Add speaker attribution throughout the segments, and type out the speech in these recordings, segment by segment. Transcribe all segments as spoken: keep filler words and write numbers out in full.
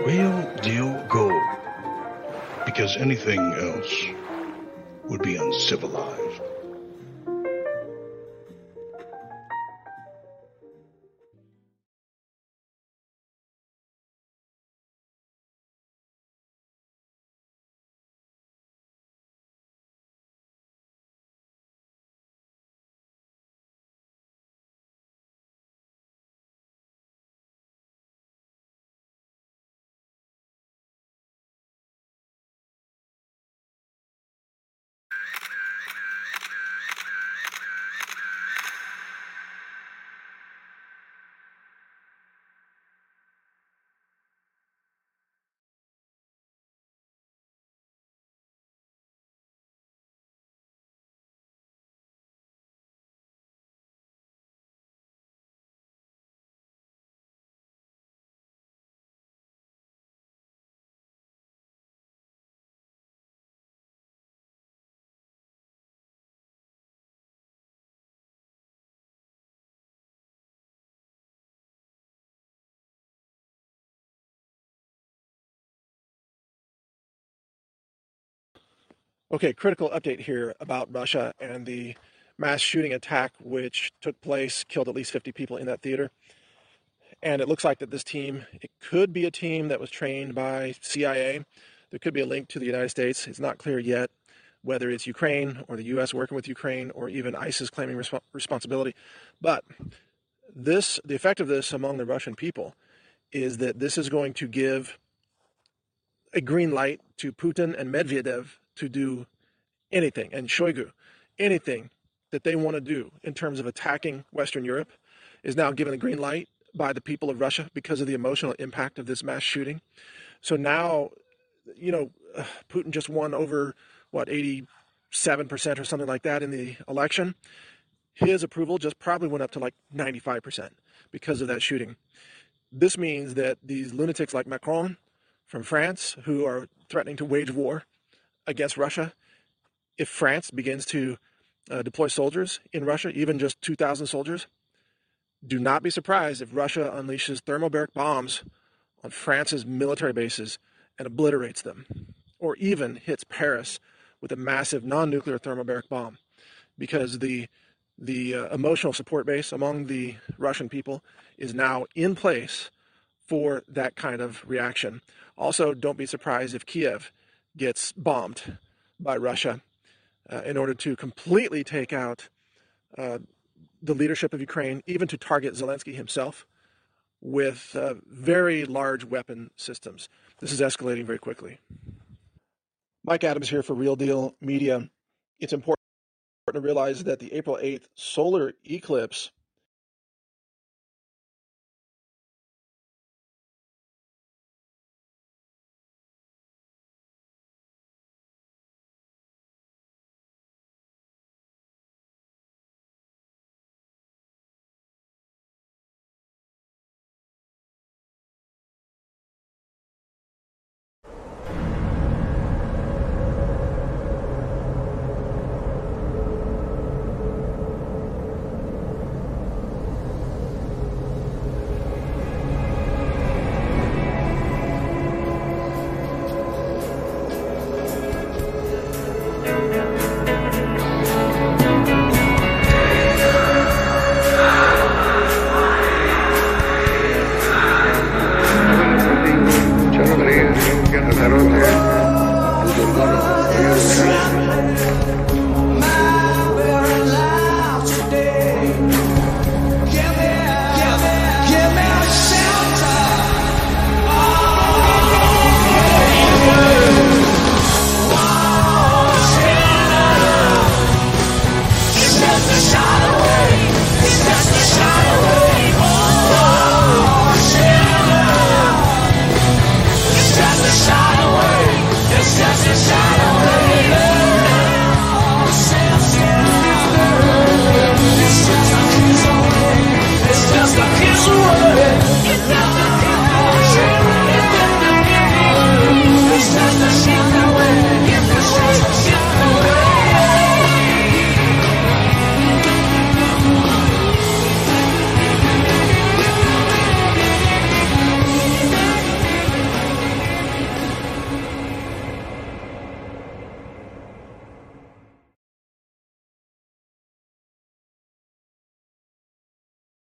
Speaker 1: Real deal gold. Because anything else would be uncivilized.
Speaker 2: Okay, critical update here about Russia and the mass shooting attack which took place, killed at least fifty people in that theater. And it looks like that this team, it could be a team that was trained by C I A. There could be a link to the United States. It's not clear yet whether it's Ukraine or the U S working with Ukraine or even ISIS claiming resp- responsibility. But this, the effect of this among the Russian people is that this is going to give a green light to Putin and Medvedev to do anything, and Shoigu, anything that they want to do in terms of attacking Western Europe is now given a green light by the people of Russia because of the emotional impact of this mass shooting. So now, you know, Putin just won over, what, eighty-seven percent or something like that in the election. His approval just probably went up to like ninety-five percent because of that shooting. This means that these lunatics like Macron from France, who are threatening to wage war against Russia, if France begins to uh, deploy soldiers in Russia, even just two thousand soldiers, do not be surprised if Russia unleashes thermobaric bombs on France's military bases and obliterates them, or even hits Paris with a massive non-nuclear thermobaric bomb, because the the uh, emotional support base among the Russian people is now in place for that kind of reaction. Also, don't be surprised if Kiev gets bombed by Russia uh, in order to completely take out uh, the leadership of Ukraine, even to target Zelensky himself with uh, very large weapon systems. This is escalating very quickly. Mike Adams here for Real Deal Media. It's important to realize that the April eighth solar eclipse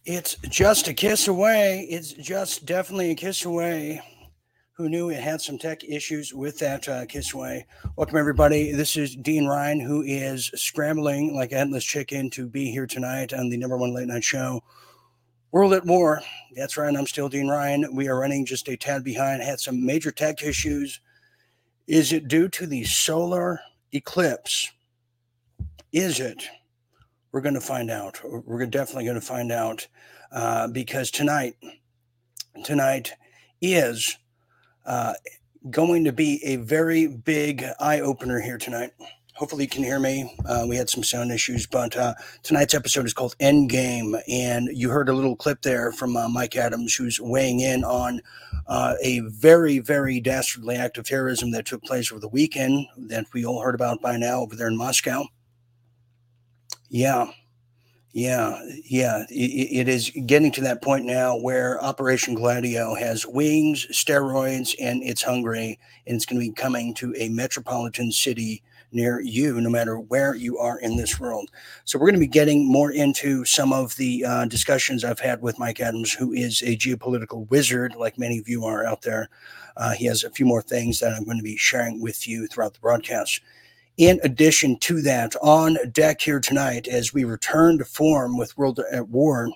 Speaker 3: It's just a kiss away. It's just definitely a kiss away. Who knew it had some tech issues with that uh, kiss away? Welcome, everybody. This is Dean Ryan, who is scrambling like a headless chicken to be here tonight on the number one late night show, World at War. That's right. I'm still Dean Ryan. We are running just a tad behind. Had some major tech issues. Is it due to the solar eclipse? Is it? We're going to find out. We're definitely going to find out uh, because tonight, tonight is uh, going to be a very big eye opener here tonight. Hopefully you can hear me. Uh, we had some sound issues, but uh, tonight's episode is called Endgame, and you heard a little clip there from uh, Mike Adams, who's weighing in on uh, a very, very dastardly act of terrorism that took place over the weekend that we all heard about by now over there in Moscow. Yeah, yeah, yeah. It, it is getting to that point now where Operation Gladio has wings, steroids, and it's hungry, and it's going to be coming to a metropolitan city near you, no matter where you are in this world. So we're going to be getting more into some of the uh, discussions I've had with Mike Adams, who is a geopolitical wizard, like many of you are out there. Uh, he has a few more things that I'm going to be sharing with you throughout the broadcast. In addition to that, on deck here tonight, as we return to form with World at War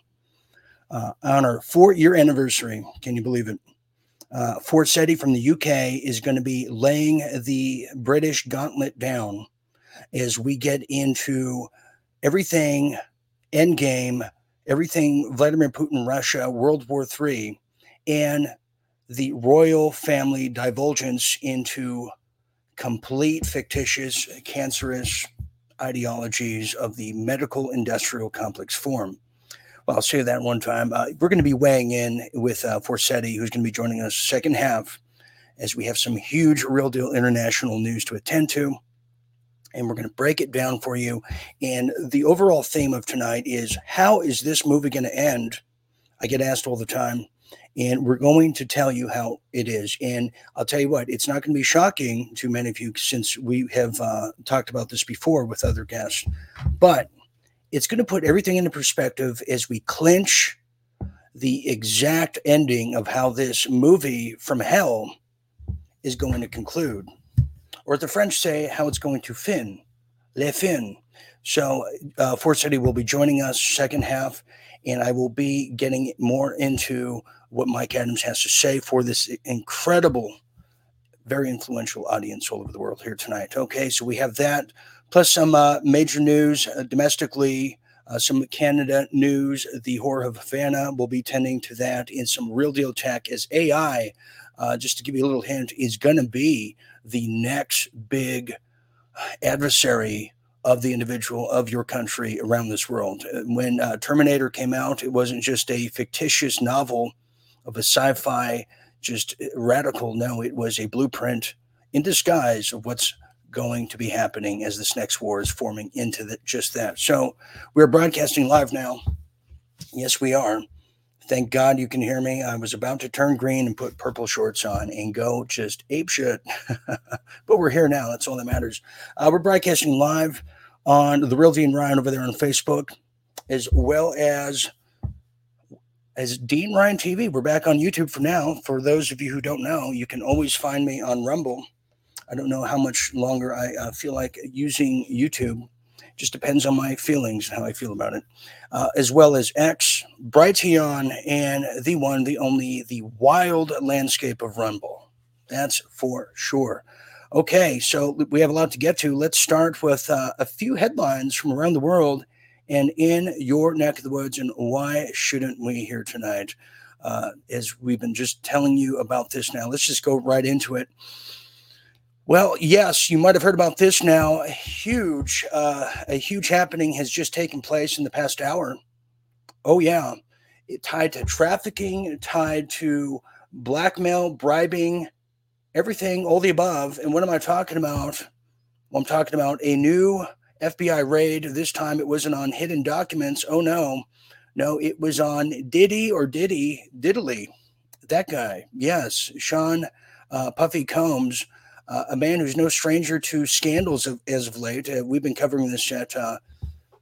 Speaker 3: uh, on our four-year anniversary, can you believe it? Uh, Forseti from the U K is going to be laying the British gauntlet down as we get into everything Endgame, everything Vladimir Putin, Russia, World War Three, and the royal family divulgence into complete fictitious, cancerous ideologies of the medical industrial complex form. Well, I'll say that one time. Uh, we're going to be weighing in with uh, Forseti, who's going to be joining us second half, as we have some huge real deal international news to attend to. And we're going to break it down for you. And the overall theme of tonight is, how is this movie going to end? I get asked all the time. And we're going to tell you how it is. And I'll tell you what, it's not going to be shocking to many of you, since we have uh, talked about this before with other guests. But it's going to put everything into perspective as we clinch the exact ending of how this movie from hell is going to conclude. Or as the French say, how it's going to fin, le fin. So uh, Forseti will be joining us second half, and I will be getting more into what Mike Adams has to say for this incredible, very influential audience all over the world here tonight. Okay, so we have that, plus some uh, major news uh, domestically, uh, some Canada news. The Horror of Havana will be tending to that, in some real deal tech, as A I, uh, just to give you a little hint, is going to be the next big adversary of the individual, of your country around this world. When uh, Terminator came out, it wasn't just a fictitious novel of a sci-fi, just radical. No, it was a blueprint in disguise of what's going to be happening as this next war is forming into the, just that. So we're broadcasting live now. Yes, we are. Thank God you can hear me. I was about to turn green and put purple shorts on and go just apeshit. But we're here now. That's all that matters. Uh, we're broadcasting live on The Real Dean Ryan over there on Facebook, as well as as Dean Ryan T V. We're back on YouTube for now. For those of you who don't know, you can always find me on Rumble. I don't know how much longer I uh, feel like using YouTube. Just depends on my feelings and how I feel about it. Uh, as well as X, Brighteon, and the one, the only, the wild landscape of Rumble. That's for sure. Okay, so we have a lot to get to. Let's start with uh, a few headlines from around the world and in your neck of the woods, and why shouldn't we here tonight? Uh, as we've been just telling you about this now. Let's just go right into it. Well, yes, you might have heard about this now. A huge, uh, a huge happening has just taken place in the past hour. Oh, yeah. It tied to trafficking, tied to blackmail, bribing, everything, all the above. And what am I talking about? Well, I'm talking about a new F B I raid. This time it wasn't on hidden documents. Oh, no. No, it was on Diddy or Diddy, Diddley. That guy. Yes, Sean uh, Puffy Combs. Uh, a man who's no stranger to scandals of, as of late. Uh, we've been covering this at uh,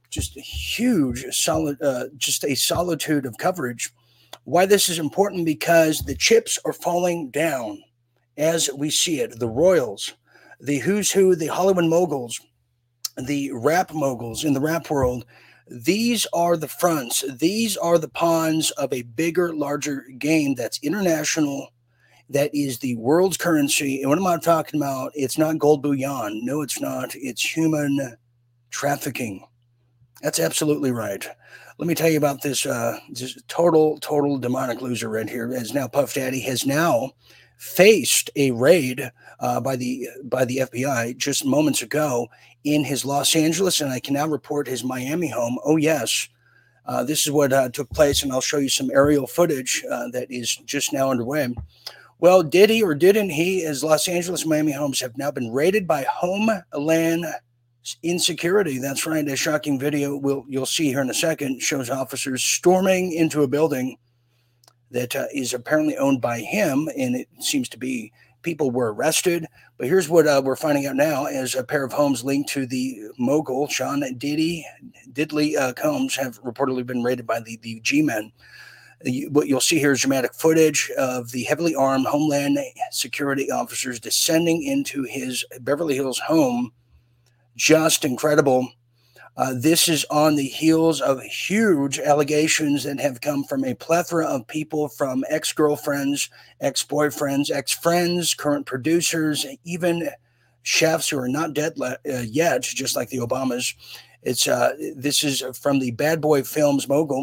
Speaker 3: just a huge, solid, uh, just a solitude of coverage. Why this is important? Because the chips are falling down as we see it. The royals, the who's who, the Hollywood moguls, the rap moguls in the rap world, these are the fronts. These are the pawns of a bigger, larger game that's international, that is the world's currency. And what am I talking about? It's not gold bullion. No, it's not. It's human trafficking. That's absolutely right. Let me tell you about this, uh, this total, total demonic loser right here. As now Puff Daddy has now faced a raid uh, by the by the F B I just moments ago in his Los Angeles, and I can now report his Miami home. Oh yes, uh, this is what uh, took place, and I'll show you some aerial footage uh, that is just now underway. Well, did he or didn't he? His Los Angeles, Miami homes have now been raided by Homeland Insecurity. That's right. A shocking video we'll, you'll see here in a second shows officers storming into a building that uh, is apparently owned by him, and it seems to be people were arrested. But here's what uh, we're finding out now: as a pair of homes linked to the mogul Sean Diddy Diddley uh, Combs have reportedly been raided by the the G-men. What you'll see here is dramatic footage of the heavily armed Homeland Security officers descending into his Beverly Hills home. Just incredible. Uh, this is on the heels of huge allegations that have come from a plethora of people, from ex-girlfriends, ex-boyfriends, ex-friends, current producers, even chefs who are not dead le- uh, yet, just like the Obamas. It's uh, this is from the Bad Boy Films mogul,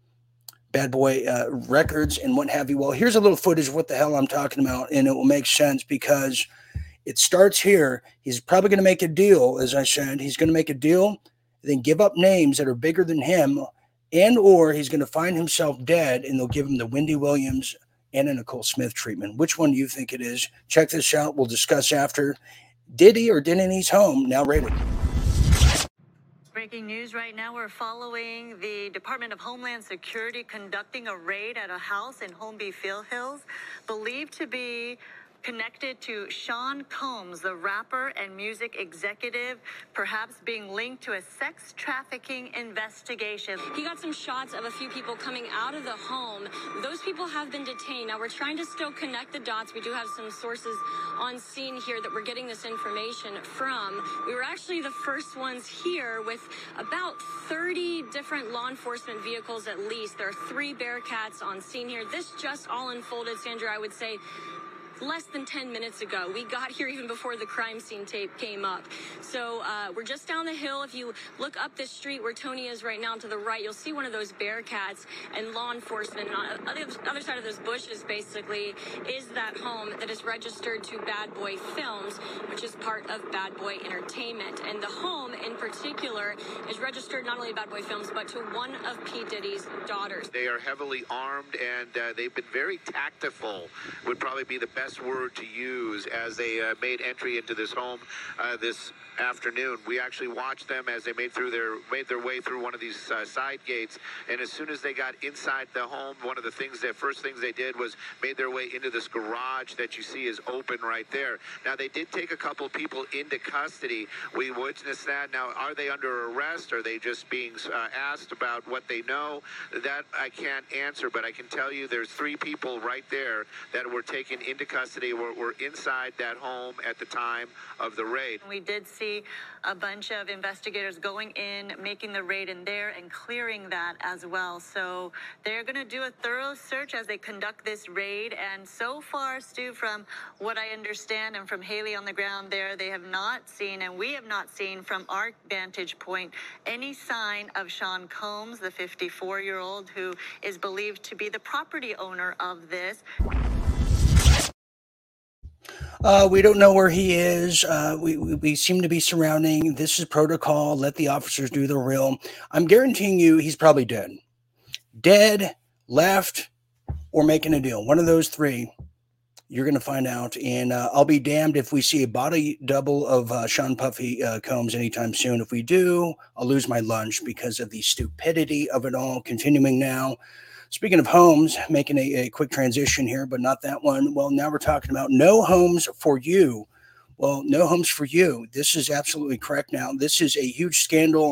Speaker 3: Bad Boy uh, Records, and what have you. Well, here's a little footage of what the hell I'm talking about, and it will make sense because it starts here. He's probably going to make a deal, as I said. He's going to make a deal, then give up names that are bigger than him, and or he's going to find himself dead, and they'll give him the Wendy Williams and a Nicole Smith treatment. Which one do you think it is? Check this out. We'll discuss after. Did he or didn't he's home? Now rated.
Speaker 4: Breaking news right now, we're following the Department of Homeland Security conducting a raid at a house in Holmby Field Hills, believed to be connected to Sean Combs, the rapper and music executive, perhaps being linked to a sex trafficking investigation.
Speaker 5: He got some shots of a few people coming out of the home. Those people have been detained. Now, we're trying to still connect the dots. We do have some sources on scene here that we're getting this information from. We were actually the first ones here with about thirty different law enforcement vehicles at least. There are three Bearcats on scene here. This just all unfolded, Sandra, I would say, less than ten minutes ago. We got here even before the crime scene tape came up. So uh, we're just down the hill. If you look up this street where Tony is right now to the right, you'll see one of those Bearcats and law enforcement. And on the other side of those bushes, basically, is that home that is registered to Bad Boy Films, which is part of Bad Boy Entertainment. And the home in particular is registered not only to Bad Boy Films, but to one of P. Diddy's daughters.
Speaker 6: They are heavily armed, and uh, they've been very tactful, would probably be the best word to use, as they uh, made entry into this home uh, this afternoon. We actually watched them as they made through their made their way through one of these uh, side gates, and as soon as they got inside the home, one of the things that first things they did was made their way into this garage that you see is open right there. Now, they did take a couple people into custody. We witnessed that. Now, are they under arrest? Are they just being uh, asked about what they know? That I can't answer, but I can tell you there's three people right there that were taken into custody, were, were inside that home at the time of the raid.
Speaker 4: We did see a bunch of investigators going in, making the raid in there and clearing that as well. So they're going to do a thorough search as they conduct this raid. And so far, Stu, from what I understand and from Haley on the ground there, they have not seen, and we have not seen from our vantage point, any sign of Sean Combs, the fifty-four-year-old who is believed to be the property owner of this.
Speaker 3: Uh, we don't know where he is. Uh, we, we we seem to be surrounding. This is protocol. Let the officers do the real. I'm guaranteeing you he's probably dead. Dead, left, or making a deal. One of those three. You're going to find out. And uh, I'll be damned if we see a body double of uh, Sean Puffy uh, Combs anytime soon. If we do, I'll lose my lunch because of the stupidity of it all. Continuing now. Speaking of homes, making a, a quick transition here, but not that one. Well, now we're talking about no homes for you. Well, no homes for you. This is absolutely correct now. This is a huge scandal.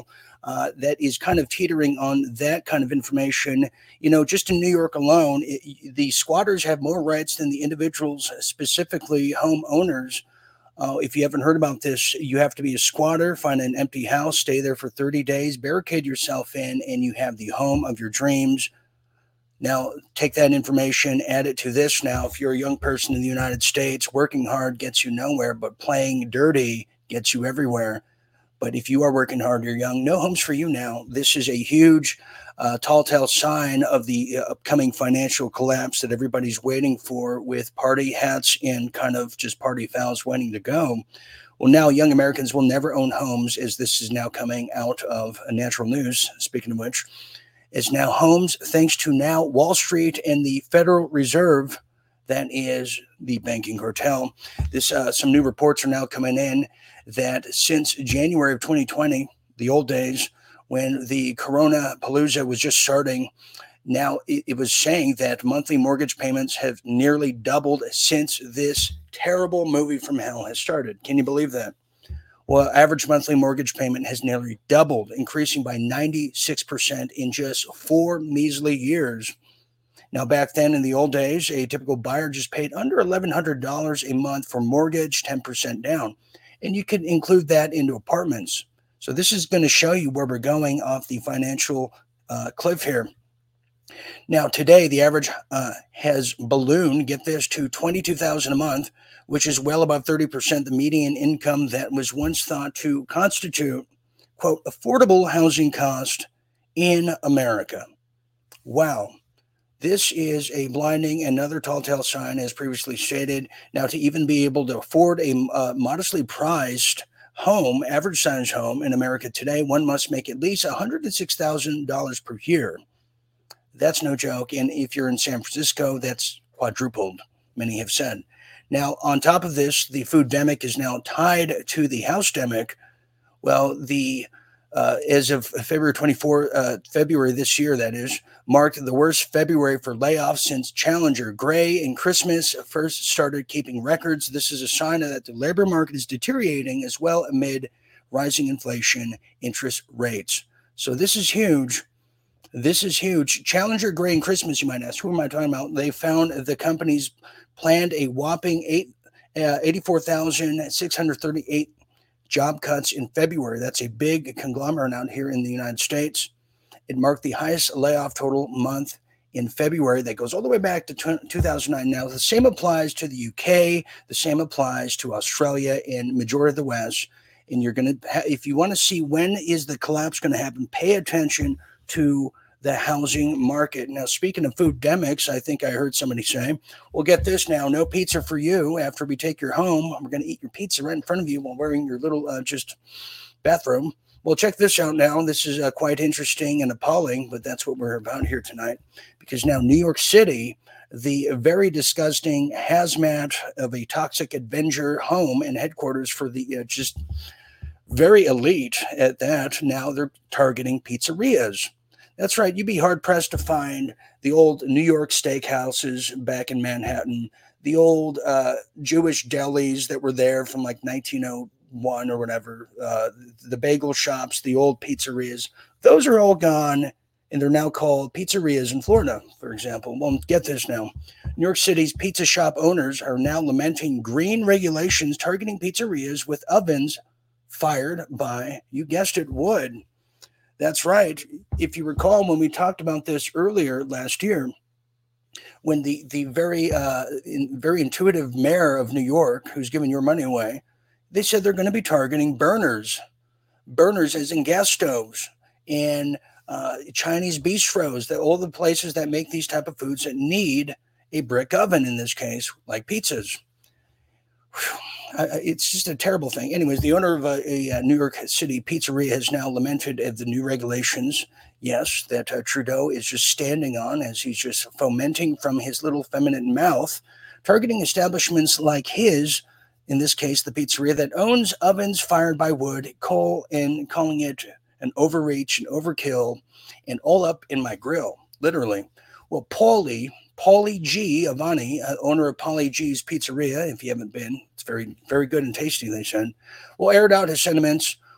Speaker 3: uh, that is kind of teetering on that kind of information. You know, just in New York alone, it, the squatters have more rights than the individuals, specifically homeowners. Uh, if you haven't heard about this, you have to be a squatter, find an empty house, stay there for thirty days, barricade yourself in, and you have the home of your dreams. Now, take that information, add it to this. Now, if you're a young person in the United States, working hard gets you nowhere, but playing dirty gets you everywhere. But if you are working hard, you're young, no homes for you now. This is a huge uh, tall tale sign of the uh, upcoming financial collapse that everybody's waiting for, with party hats and kind of just party fouls waiting to go. Well, now young Americans will never own homes, as this is now coming out of Natural News, speaking of which, is now homes, thanks to now Wall Street and the Federal Reserve, that is the banking cartel. This uh, some new reports are now coming in that since January of twenty twenty, the old days when the Corona Palooza was just starting, now it, it was saying that monthly mortgage payments have nearly doubled since this terrible movie from hell has started. Can you believe that? Well, average monthly mortgage payment has nearly doubled, increasing by ninety-six percent in just four measly years. Now, back then in the old days, a typical buyer just paid under eleven hundred dollars a month for mortgage, ten percent down. And you could include that into apartments. So this is going to show you where we're going off the financial uh, cliff here. Now, today, the average uh, has ballooned, get this, to twenty-two thousand dollars a month, which is well above thirty percent the median income that was once thought to constitute, quote, affordable housing cost in America. Wow. This is a blinding, another tall tale sign, as previously stated. Now, to even be able to afford a uh, modestly priced home, average size home in America today, one must make at least one hundred six thousand dollars per year. That's no joke. And if you're in San Francisco, that's quadrupled, many have said. Now, on top of this, the food-demic is now tied to the house-demic. Well, the uh, as of February twenty-fourth, uh, February this year, that is, marked the worst February for layoffs since Challenger, Gray, and Christmas first started keeping records. This is a sign that the labor market is deteriorating as well amid rising inflation, interest rates. So this is huge. This is huge. Challenger, Gray, and Christmas, you might ask, who am I talking about? They found the companies planned a whopping eight, uh, eighty-four thousand six hundred thirty-eight job cuts in February. That's a big conglomerate out here in the United States. It marked the highest layoff total month in February that goes all the way back to two thousand nine. Now, the same applies to the U K. The same applies to Australia and majority of the West. And you're going to, ha- if you want to see when is the collapse going to happen, pay attention to the housing market. Now, speaking of food demics, I think I heard somebody say, well, get this now, no pizza for you after we take your home. We're going to eat your pizza right in front of you while wearing your little uh, just bathroom. Well, check this out now. This is uh, quite interesting and appalling, but that's what we're about here tonight. Because now New York City, the very disgusting hazmat of a toxic Avenger home and headquarters for the uh, just very elite at that, now they're targeting pizzerias. That's right. You'd be hard-pressed to find the old New York steakhouses back in Manhattan, the old uh, Jewish delis that were there from like nineteen oh one or whatever, uh, the bagel shops, the old pizzerias. Those are all gone, and they're now called pizzerias in Florida, for example. Well, get this now. New York City's pizza shop owners are now lamenting green regulations targeting pizzerias with ovens fired by, you guessed it, wood. That's right. If you recall, when we talked about this earlier last year, when the, the very, uh, in, very intuitive mayor of New York, who's giving your money away, they said they're going to be targeting burners, burners as in gas stoves and uh, Chinese bistros, that all the places that make these type of foods that need a brick oven in this case, like pizzas. Whew. Uh, it's just a terrible thing. Anyways, the owner of a, a New York City pizzeria has now lamented at the new regulations, yes, that uh, Trudeau is just standing on as he's just fomenting from his little feminine mouth, targeting establishments like his, in this case, the pizzeria that owns ovens fired by wood, coal, and calling it an overreach and overkill and all up in my grill, literally. Well, Paulie, Paulie G. Avani, uh, owner of Paulie G's Pizzeria, if you haven't been, it's very, very good and tasty, they said, well, aired out his sentiments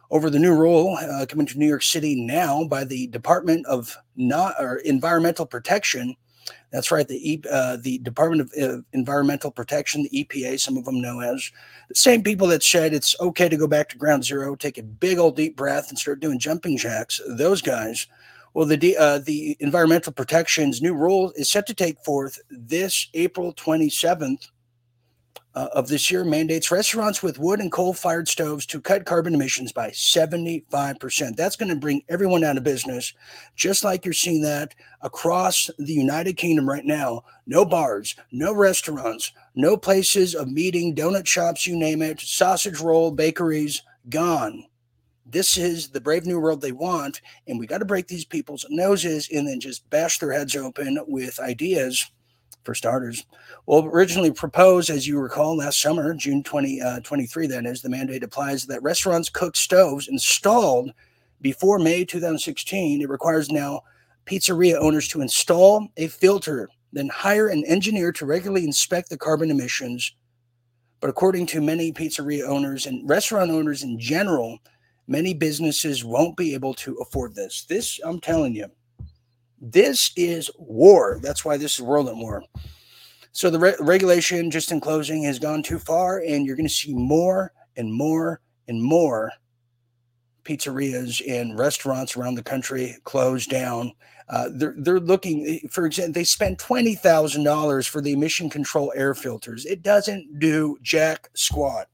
Speaker 3: over the new rule uh, coming to New York City now by the Department of Not or Environmental Protection. That's right, the e, uh, the Department of uh, Environmental Protection, the E P A, some of them know as, the same people that said it's okay to go back to ground zero, take a big old deep breath and start doing jumping jacks. Those guys. Well, the uh, the Environmental Protection's new rule is set to take forth this April twenty-seventh uh, of this year, mandates restaurants with wood and coal-fired stoves to cut carbon emissions by seventy-five percent. That's going to bring everyone out of business, just like you're seeing that across the United Kingdom right now. No bars, no restaurants, no places of meeting, donut shops, you name it, sausage roll, bakeries, gone. This is the brave new world they want, and we got to break these people's noses and then just bash their heads open with ideas, for starters. Well, originally proposed, as you recall, last summer, June twenty twenty-three, that is, the mandate applies that restaurants cook stoves installed before May two thousand sixteen. It requires now pizzeria owners to install a filter, then hire an engineer to regularly inspect the carbon emissions. But according to many pizzeria owners and restaurant owners in general, many businesses won't be able to afford this. This, I'm telling you, this is war. That's why this is world at war. So the re- regulation, just in closing, has gone too far, and you're going to see more and more and more pizzerias and restaurants around the country close down. Uh, they're they're looking, for example, they spent twenty thousand dollars for the emission control air filters. It doesn't do jack squat.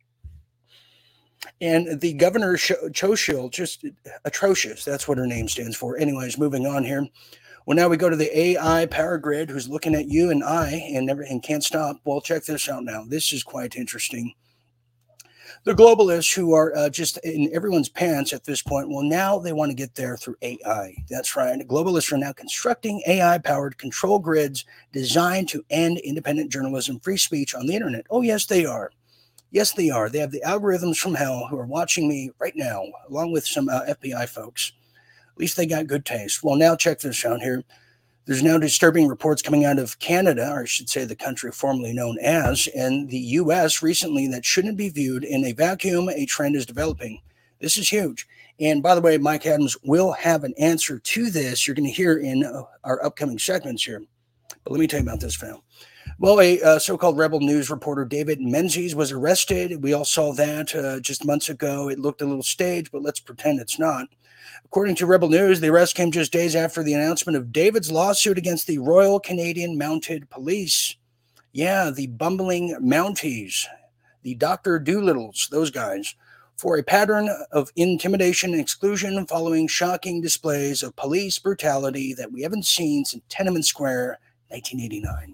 Speaker 3: And the governor, Choshiel, just atrocious. That's what her name stands for. Anyways, moving on here. Well, now we go to the A I power grid who's looking at you and I and never and can't stop. Well, check this out now. This is quite interesting. The globalists who are uh, just in everyone's pants at this point, well, now they want to get there through A I. That's right. Globalists are now constructing A I-powered control grids designed to end independent journalism, free speech on the internet. Oh, yes, they are. Yes, they are. They have the algorithms from hell who are watching me right now, along with some uh, F B I folks. At least they got good taste. Well, now check this out here. There's now disturbing reports coming out of Canada, or I should say the country formerly known as, and the U S recently that shouldn't be viewed in a vacuum. A trend is developing. This is huge. And by the way, Mike Adams will have an answer to this. You're going to hear in uh, our upcoming segments here. But let me tell you about this, fam. Well, a uh, so-called Rebel News reporter, David Menzies, was arrested. We all saw that uh, just months ago. It looked a little staged, but let's pretend it's not. According to Rebel News, the arrest came just days after the announcement of David's lawsuit against the Royal Canadian Mounted Police. Yeah, the bumbling Mounties, the Doctor Doolittles, those guys, for a pattern of intimidation and exclusion following shocking displays of police brutality that we haven't seen since Tiananmen Square, nineteen eighty-nine.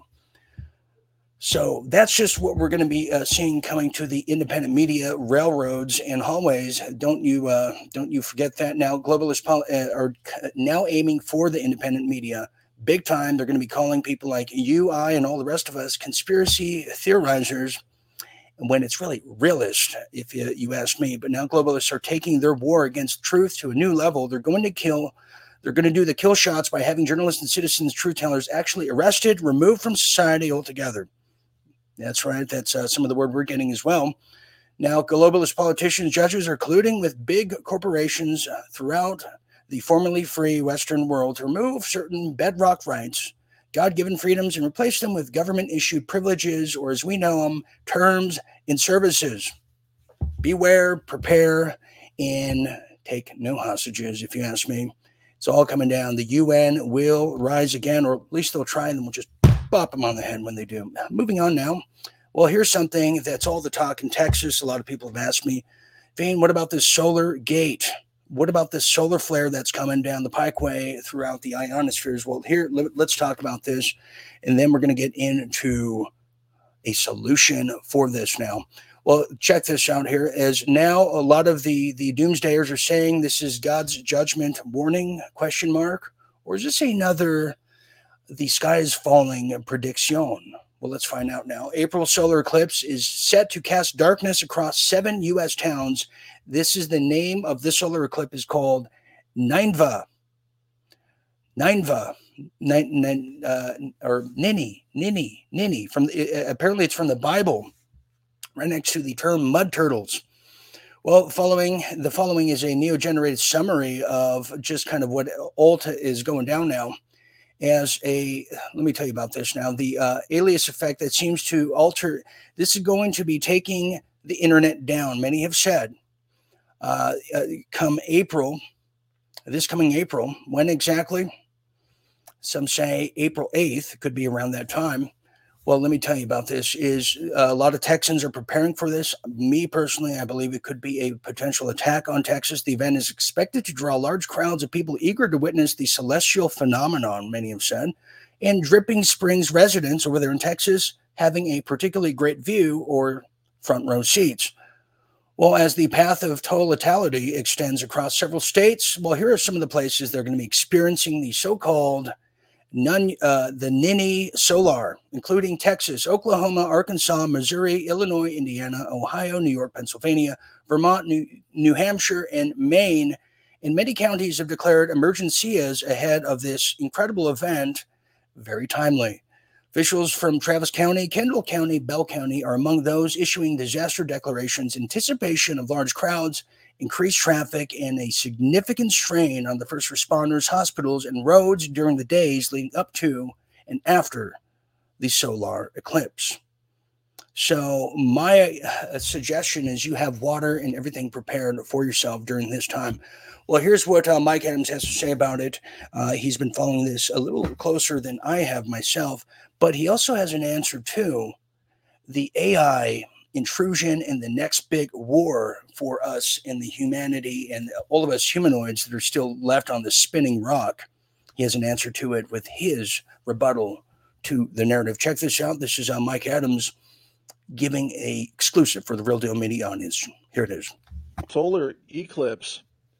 Speaker 3: So that's just what we're going to be uh, seeing coming to the independent media, railroads, and hallways. Don't you uh, don't you forget that. Now, globalists pol- uh, are now aiming for the independent media big time. They're going to be calling people like you, I, and all the rest of us conspiracy theorizers, when it's really realist, if you, you ask me. But now globalists are taking their war against truth to a new level. They're going to kill. They're going to do the kill shots by having journalists and citizens, truth tellers, actually arrested, removed from society altogether. That's right. That's uh, some of the word we're getting as well. Now, globalist politicians, judges are colluding with big corporations uh, throughout the formerly free Western world to remove certain bedrock rights, God-given freedoms, and replace them with government-issued privileges, or as we know them, terms and services. Beware, prepare, and take no hostages, if you ask me. It's all coming down. The U N will rise again, or at least they'll try, and then we'll just bop them on the head when they do. Moving on now. Well, here's something that's all the talk in Texas. A lot of people have asked me, Vane, what about this solar gate? What about this solar flare that's coming down the pikeway throughout the ionospheres? Well, here, let's talk about this, and then we're going to get into a solution for this now. Well, check this out here. As now a lot of the, the doomsdayers are saying this is God's judgment warning, question mark, or is this another the sky is falling prediction? Well, let's find out now. April solar eclipse is set to cast darkness across seven U S towns. This is the name of this solar eclipse is called Nineveh. Nineveh, Nin, Nin, uh, or Ninny, Ninny, Ninny. From the, uh, apparently, it's from the Bible, right next to the term mud turtles. Well, following the following is a neo-generated summary of just kind of what Alta is going down now. As a, let me tell you about this now. The uh, alias effect that seems to alter. This is going to be taking the internet down. Many have said, uh, uh, come April, this coming April, when exactly? Some say April eighth, could be around that time. Well, let me tell you about this. Is uh, a lot of Texans are preparing for this. Me personally, I believe it could be a potential attack on Texas. The event is expected to draw large crowds of people eager to witness the celestial phenomenon, many have said, and Dripping Springs residents over there in Texas having a particularly great view or front row seats. Well, as the path of totality extends across several states, well, here are some of the places they're going to be experiencing the so-called None, uh, the Nini Solar, including Texas, Oklahoma, Arkansas, Missouri, Illinois, Indiana, Ohio, New York, Pennsylvania, Vermont, New, New Hampshire, and Maine. And many counties have declared emergencies ahead of this incredible event. Very timely. Officials from Travis County, Kendall County, Bell County are among those issuing disaster declarations in anticipation of large crowds, increased traffic, and a significant strain on the first responders, hospitals, and roads during the days leading up to and after the solar eclipse. So my uh, suggestion is you have water and everything prepared for yourself during this time. Well, here's what uh, Mike Adams has to say about it. Uh, he's been following this a little closer than I have myself, but he also has an answer to the A I intrusion and the next big war for us and the humanity and all of us humanoids that are still left on the spinning rock. He has an answer to it with his rebuttal to the narrative. Check this out. This is uh, Mike Adams giving a exclusive for the Real Deal Media audience. Here it is.
Speaker 2: Solar eclipse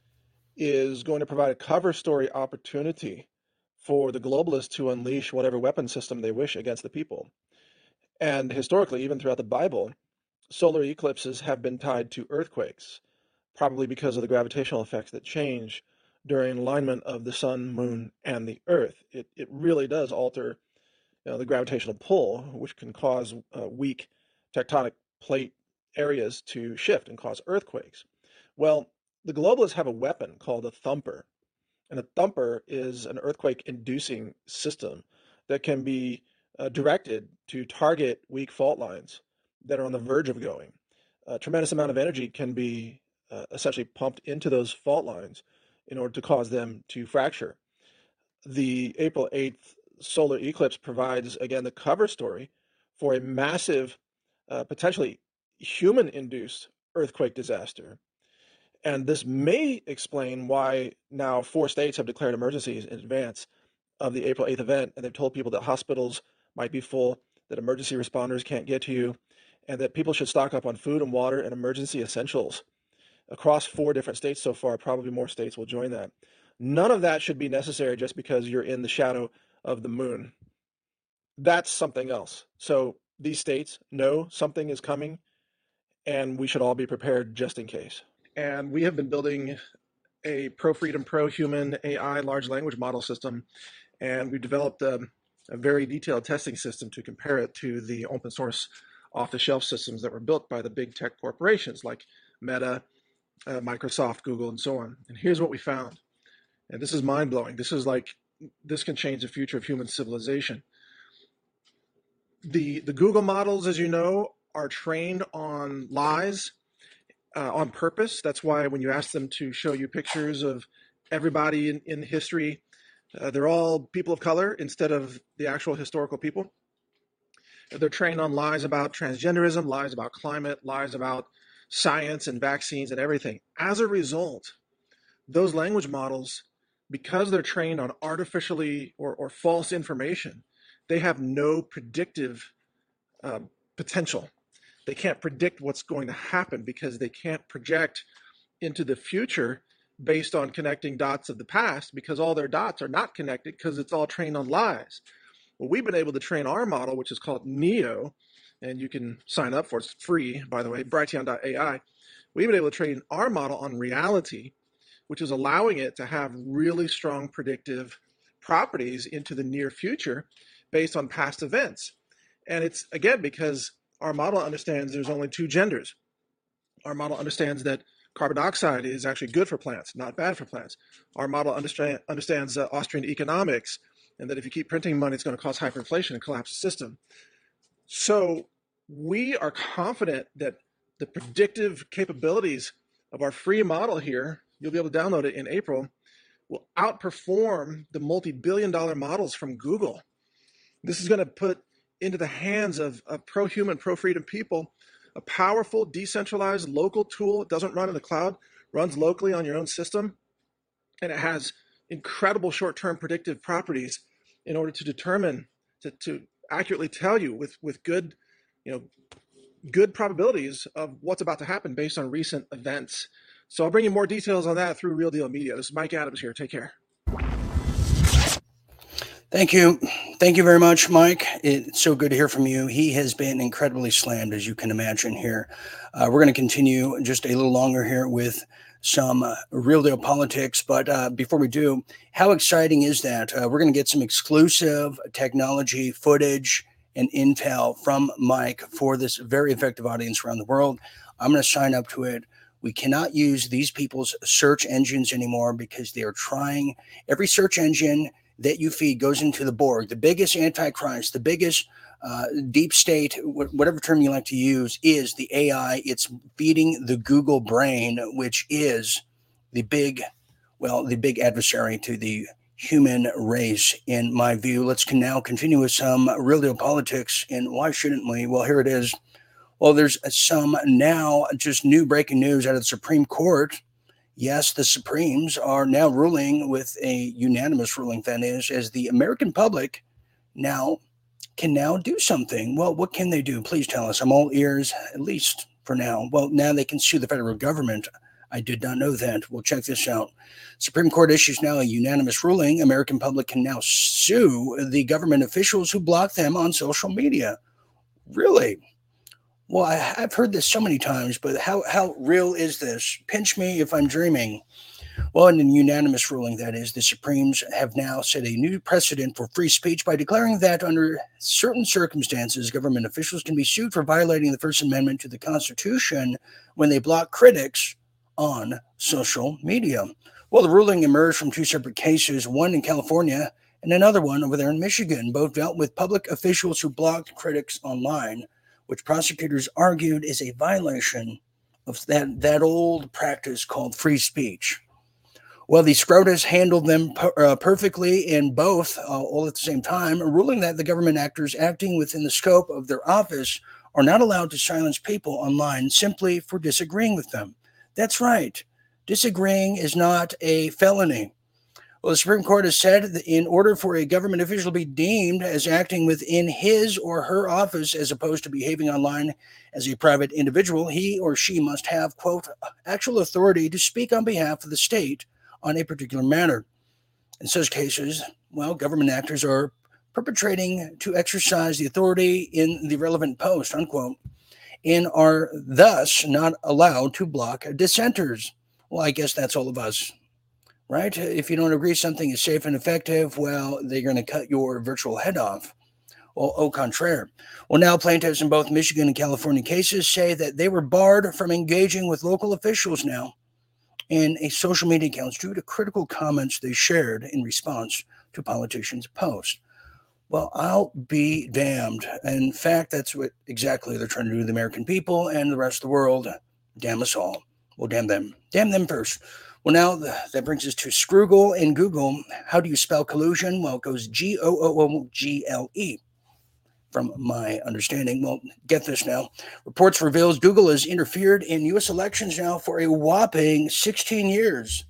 Speaker 2: is going to provide a cover story opportunity for the globalists to unleash whatever weapon system they wish against the people. And historically, even throughout the Bible, solar eclipses have been tied to earthquakes, probably because of the gravitational effects that change during alignment of the sun, moon, and the earth. It, it really does alter you know, the gravitational pull, which can cause uh, weak tectonic plate areas to shift and cause earthquakes. Well, the globalists have a weapon called a thumper. And a thumper is an earthquake-inducing system that can be uh, directed to target weak fault lines that are on the verge of going. A tremendous amount of energy can be uh, essentially pumped into those fault lines in order to cause them to fracture. The April eighth solar eclipse provides, again, the cover story for a massive, uh, potentially human-induced earthquake disaster. And this may explain why now four states have declared emergencies in advance of the April eighth event, and they've told people that hospitals might be full, that emergency responders can't get to you, and that people should stock up on food and water and emergency essentials. Across four different states so far, probably more states will join that. None of that should be necessary just because you're in the shadow of the moon. That's something else. So these states know something is coming, and we should all be prepared just in case. And we have been building a pro-freedom, pro-human A I large language model system, and we've developed a, a very detailed testing system to compare it to the open source off-the-shelf systems that were built by the big tech corporations like Meta, uh, Microsoft, Google, and so on. And here's what we found. And this is mind-blowing. This is like, this can change the future of human civilization. The, the Google models, as you know, are trained on lies uh, on purpose. That's why when you ask them to show you pictures of everybody in, in history, uh, they're all people of color instead of the actual historical people. They're trained on lies about transgenderism, lies about climate, lies about science and vaccines and everything. As a result, those language models, because they're trained on artificially or, or false information, they have no predictive uh, potential. They can't predict what's going to happen because they can't project into the future based on connecting dots of the past, because all their dots are not connected because it's all trained on lies. Well, we've been able to train our model, which is called Neo, and you can sign up for it. It's free, by the way, Brighteon dot A I. We've been able to train our model on reality, which is allowing it to have really strong predictive properties into the near future based on past events. And it's, again, because our model understands there's only two genders. Our model understands that carbon dioxide is actually good for plants, not bad for plants. Our model understand, understands uh, Austrian economics, and that if you keep printing money, it's going to cause hyperinflation and collapse the system. So we are confident that the predictive capabilities of our free model here, you'll be able to download it in April, will outperform the multi-billion dollar models from Google. This is going to put into the hands of, of pro-human, pro-freedom people a powerful, decentralized, local tool. It doesn't run in the cloud, runs locally on your own system, and it has incredible short-term predictive properties in order to determine, to, to accurately tell you with, with good, you know, good probabilities of what's about to happen based on recent events. So I'll bring you more details on that through Real Deal Media. This is Mike Adams here. Take care.
Speaker 3: Thank you. Thank you very much, Mike. It's so good to hear from you. He has been incredibly slammed, as you can imagine here. Uh, we're going to continue just a little longer here with some uh, Real Deal Politics. But uh, before we do, how exciting is that? Uh, we're going to get some exclusive technology footage and intel from Mike for this very effective audience around the world. I'm going to sign up to it. We cannot use these people's search engines anymore because they are trying. Every search engine that you feed goes into the Borg, the biggest antichrist, the biggest uh, deep state, whatever term you like to use, is the A I. It's feeding the Google brain, which is the big, well, the big adversary to the human race, in my view. Let's can now continue with some Real Deal Politics. And why shouldn't we? Well, here it is. Well, there's some now just new breaking news out of the Supreme Court. Yes, the Supremes are now ruling with a unanimous ruling, that is, as the American public now can now do something. Well, what can they do? Please tell us. I'm all ears, at least for now. Well, now they can sue the federal government. I did not know that. Well, check this out. Supreme Court issues now a unanimous ruling. American public can now sue the government officials who block them on social media. Really? Well, I, I've heard this so many times, but how, how real is this? Pinch me if I'm dreaming. Well, in a unanimous ruling, that is, the Supremes have now set a new precedent for free speech by declaring that under certain circumstances, government officials can be sued for violating the First Amendment to the Constitution when they block critics on social media. Well, the ruling emerged from two separate cases, one in California and another one over there in Michigan. Both dealt with public officials who blocked critics online, which prosecutors argued is a violation of that, that old practice called free speech. Well, the SCOTUS handled them per, uh, perfectly in both, uh, all at the same time, ruling that the government actors acting within the scope of their office are not allowed to silence people online simply for disagreeing with them. That's right. Disagreeing is not a felony. Well, the Supreme Court has said that in order for a government official to be deemed as acting within his or her office as opposed to behaving online as a private individual, he or she must have, quote, actual authority to speak on behalf of the state on a particular matter. In such cases, well, government actors are perpetrating to exercise the authority in the relevant post, unquote, and are thus not allowed to block dissenters. Well, I guess that's all of us. Right? If you don't agree something is safe and effective, well, they're going to cut your virtual head off. Well, au contraire. Well, now plaintiffs in both Michigan and California cases say that they were barred from engaging with local officials now in a social media accounts due to critical comments they shared in response to politicians' posts. Well, I'll be damned. In fact, that's what exactly they're trying to do to the American people and the rest of the world. Damn us all. Well, damn them. Damn them first. Well, now that brings us to Scroogle and Google. How do you spell collusion? Well, it goes G O O O G L E from my understanding. Well, get this now. Reports reveals Google has interfered in U S elections now for a whopping sixteen years.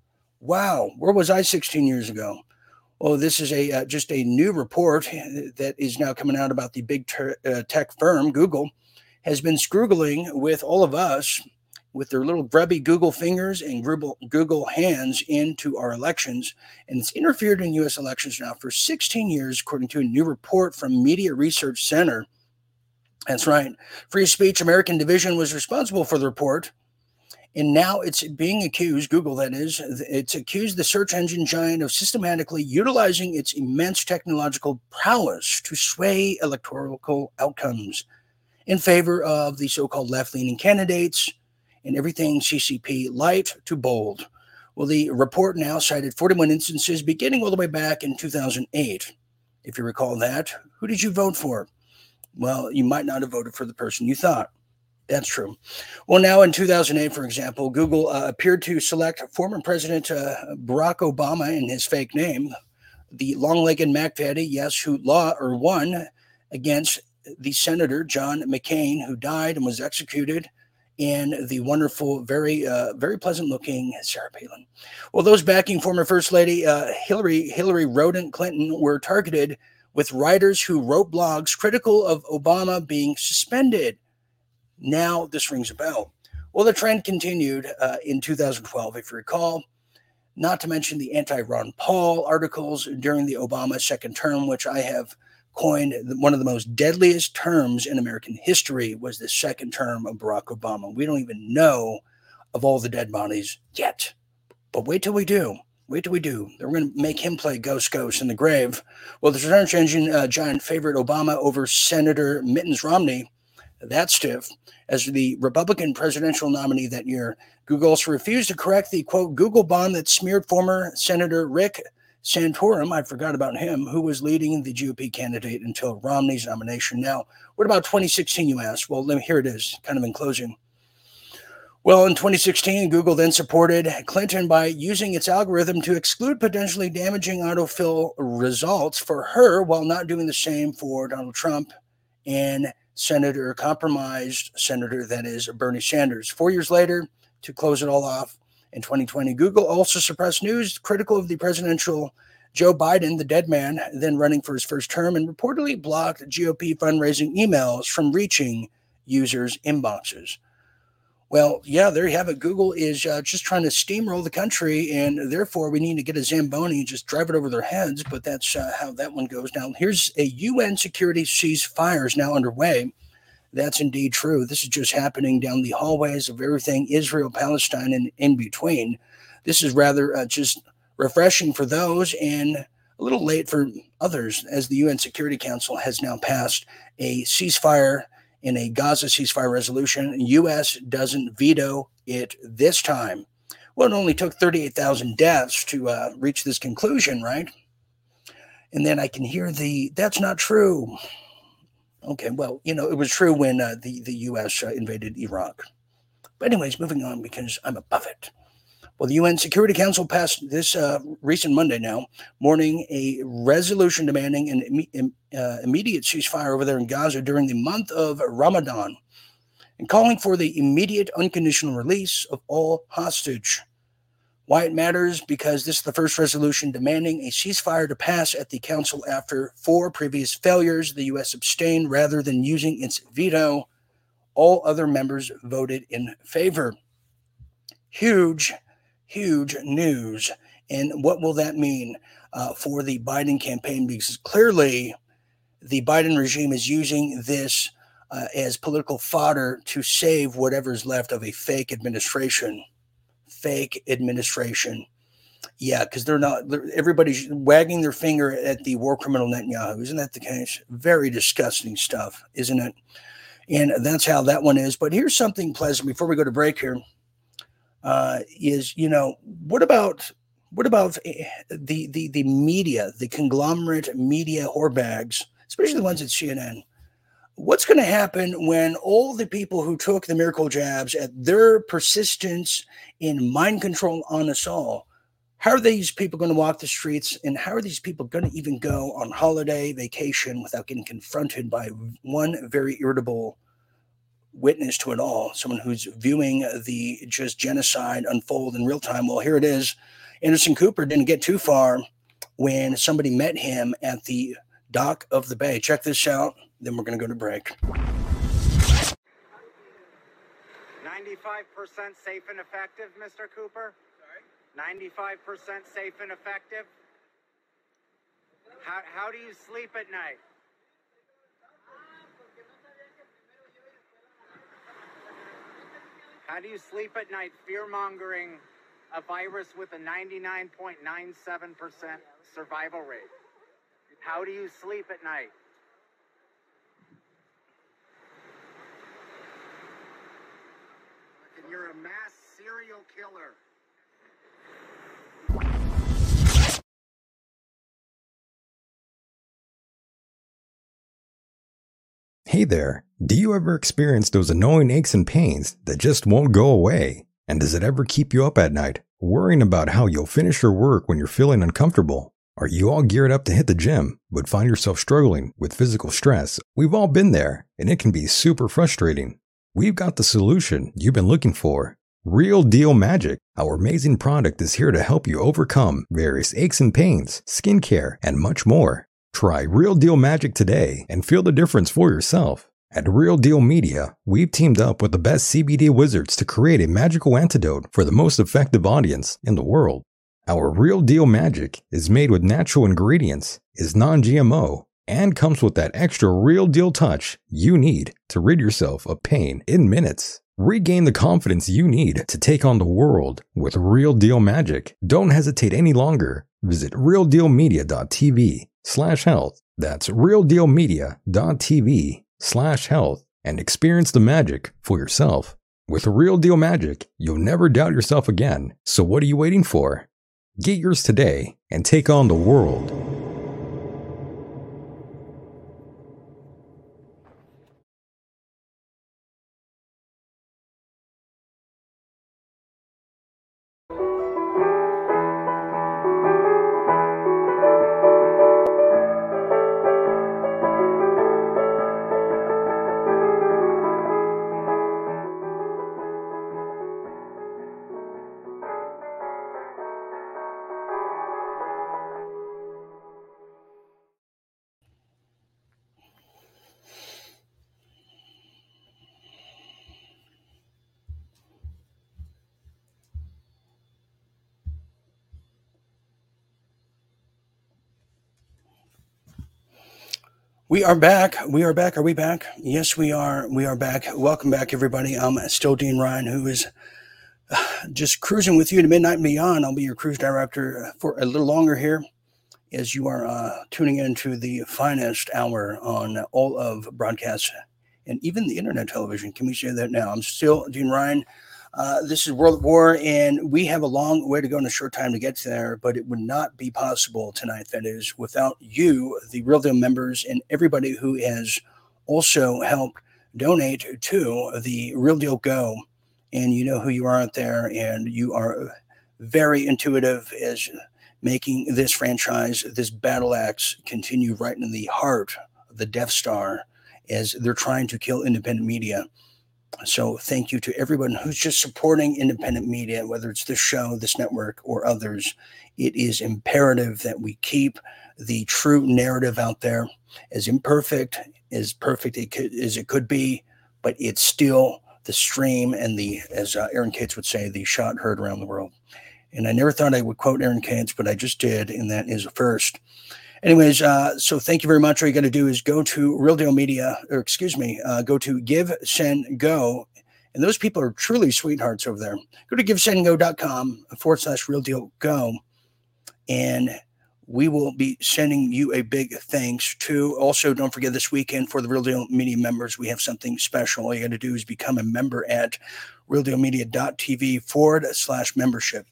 Speaker 3: Wow. Where was I sixteen years ago? Well, this is a uh, just a new report that is now coming out about the big ter- uh, tech firm, Google, has been scroogling with all of us with their little grubby Google fingers and Google hands into our elections. And it's interfered in U S elections now for sixteen years, according to a new report from Media Research Center. That's right. Free Speech American Division was responsible for the report. And now it's being accused, Google that is, it's accused the search engine giant of systematically utilizing its immense technological prowess to sway electoral outcomes in favor of the so-called left-leaning candidates and everything C C P light to bold. Well, the report now cited forty-one instances beginning all the way back in two thousand eight. If you recall that, who did you vote for? Well, you might not have voted for the person you thought. That's true. Well, now in two thousand eight, for example, Google uh, appeared to select former President uh, Barack Obama in his fake name, the long-legged Mac Daddy, yes, who law or won against the Senator John McCain, who died and was executed, and the wonderful, very, uh, very pleasant-looking Sarah Palin. Well, those backing former First Lady uh, Hillary Hillary Rodham Clinton were targeted with writers who wrote blogs critical of Obama being suspended. Now this rings a bell. Well, the trend continued uh, in two thousand twelve, if you recall, not to mention the anti-Ron Paul articles during the Obama second term, which I have coined one of the most deadliest terms in American history was the second term of Barack Obama. We don't even know of all the dead bodies yet. But wait till we do. Wait till we do. They're going to make him play ghost ghost in the grave. Well, the search engine uh, giant favored Obama over Senator Mittens Romney. That's stiff. As the Republican presidential nominee that year, Google also refused to correct the, quote, Google bomb that smeared former Senator Rick Santorum, I forgot about him, who was leading the G O P candidate until Romney's nomination. Now, what about twenty sixteen, you ask? Well, let me, here it is, kind of in closing. Well, in twenty sixteen, Google then supported Clinton by using its algorithm to exclude potentially damaging autofill results for her while not doing the same for Donald Trump and Senator, compromised Senator, that is, Bernie Sanders. Four years later, to close it all off, in twenty twenty, Google also suppressed news critical of the presidential Joe Biden, the dead man, then running for his first term, and reportedly blocked G O P fundraising emails from reaching users' inboxes. Well, yeah, there you have it. Google is uh, just trying to steamroll the country, and therefore we need to get a Zamboni and just drive it over their heads, but that's uh, how that one goes. Now, here's a U N security ceasefire is now underway. That's indeed true. This is just happening down the hallways of everything Israel, Palestine, and in between. This is rather uh, just refreshing for those and a little late for others, as the U N Security Council has now passed a ceasefire in a Gaza ceasefire resolution. The U S doesn't veto it this time. Well, it only took thirty-eight thousand deaths to uh, reach this conclusion, right? And then I can hear the, that's not true. Okay, well, you know, it was true when uh, the, the U S uh, invaded Iraq. But anyways, moving on because I'm above it. Well, the U N Security Council passed this uh, recent Monday now morning a resolution demanding an Im- uh, immediate ceasefire over there in Gaza during the month of Ramadan and calling for the immediate unconditional release of all hostage. Why it matters? Because this is the first resolution demanding a ceasefire to pass at the council after four previous failures. The U S abstained rather than using its veto. All other members voted in favor. Huge, huge news. And what will that mean uh, for the Biden campaign? Because clearly the Biden regime is using this uh, as political fodder to save whatever's left of a fake administration. Fake administration. Yeah, because they're not, they're, everybody's wagging their finger at the war criminal Netanyahu. Isn't that the case? Very disgusting stuff, isn't it? And that's how that one is. But here's something pleasant before we go to break here. Uh, is, you know, what about what about the, the, the media, the conglomerate media whorebags, especially the ones at C N N? What's going to happen when all the people who took the miracle jabs at their persistence in mind control on us all, how are these people going to walk the streets, and how are these people going to even go on holiday vacation without getting confronted by one very irritable witness to it all, someone who's viewing the just genocide unfold in real time? Well, here it is. Anderson Cooper didn't get too far when somebody met him at the dock of the bay. Check this out. Then we're going to go to break.
Speaker 7: ninety-five percent safe and effective, Mister Cooper? Sorry? ninety-five percent safe and effective? How, how do you sleep at night? How do you sleep at night fear-mongering a virus with a ninety-nine point nine seven percent survival rate? How do you sleep at night? and you're a mass serial killer.
Speaker 8: Hey there, do you ever experience those annoying aches and pains that just won't go away? And does it ever keep you up at night, worrying about how you'll finish your work when you're feeling uncomfortable? Are you all geared up to hit the gym, but find yourself struggling with physical stress? We've all been there, and it can be super frustrating. We've got the solution you've been looking for. Real Deal Magic. Our amazing product is here to help you overcome various aches and pains, skincare, and much more. Try Real Deal Magic today and feel the difference for yourself. At Real Deal Media, we've teamed up with the best C B D wizards to create a magical antidote for the most effective audience in the world. Our Real Deal Magic is made with natural ingredients, is non-G M O, and comes with that extra Real Deal touch you need to rid yourself of pain in minutes. Regain the confidence you need to take on the world with Real Deal Magic. Don't hesitate any longer. Visit realdealmedia.tv slash health. That's realdealmedia.tv slash health and experience the magic for yourself. With Real Deal Magic, you'll never doubt yourself again. So what are you waiting for? Get yours today and take on the world.
Speaker 3: We are back. We are back. Are we back? Yes, we are. We are back. Welcome back, everybody. I'm still Dean Ryan, who is just cruising with you to midnight and beyond. I'll be your cruise director for a little longer here as you are uh, tuning into the finest hour on all of broadcasts and even the internet television. Can we say that now? I'm still Dean Ryan. Uh, this is World at War, and we have a long way to go in a short time to get there, but it would not be possible tonight, that is, without you, the Real Deal members, and everybody who has also helped donate to the Real Deal Go. And you know who you are out there, and you are very intuitive as making this franchise, this battle axe, continue right in the heart of the Death Star as they're trying to kill independent media. So thank you to everyone who's just supporting independent media, whether it's this show, this network, or others. It is imperative that we keep the true narrative out there, as imperfect, as perfect it could, as it could be, but it's still the stream and the, as uh, Aaron Cates would say, the shot heard around the world. And I never thought I would quote Aaron Cates, but I just did, and that is a first. Anyways, uh, so thank you very much. All you got to do is go to Real Deal Media, or excuse me, uh, go to Give, Send, Go. And those people are truly sweethearts over there. Go to givesendgo.com forward slash Real Deal Go. And we will be sending you a big thanks to. Also, don't forget this weekend for the Real Deal Media members, we have something special. All you got to do is become a member at realdealmedia.tv forward slash membership.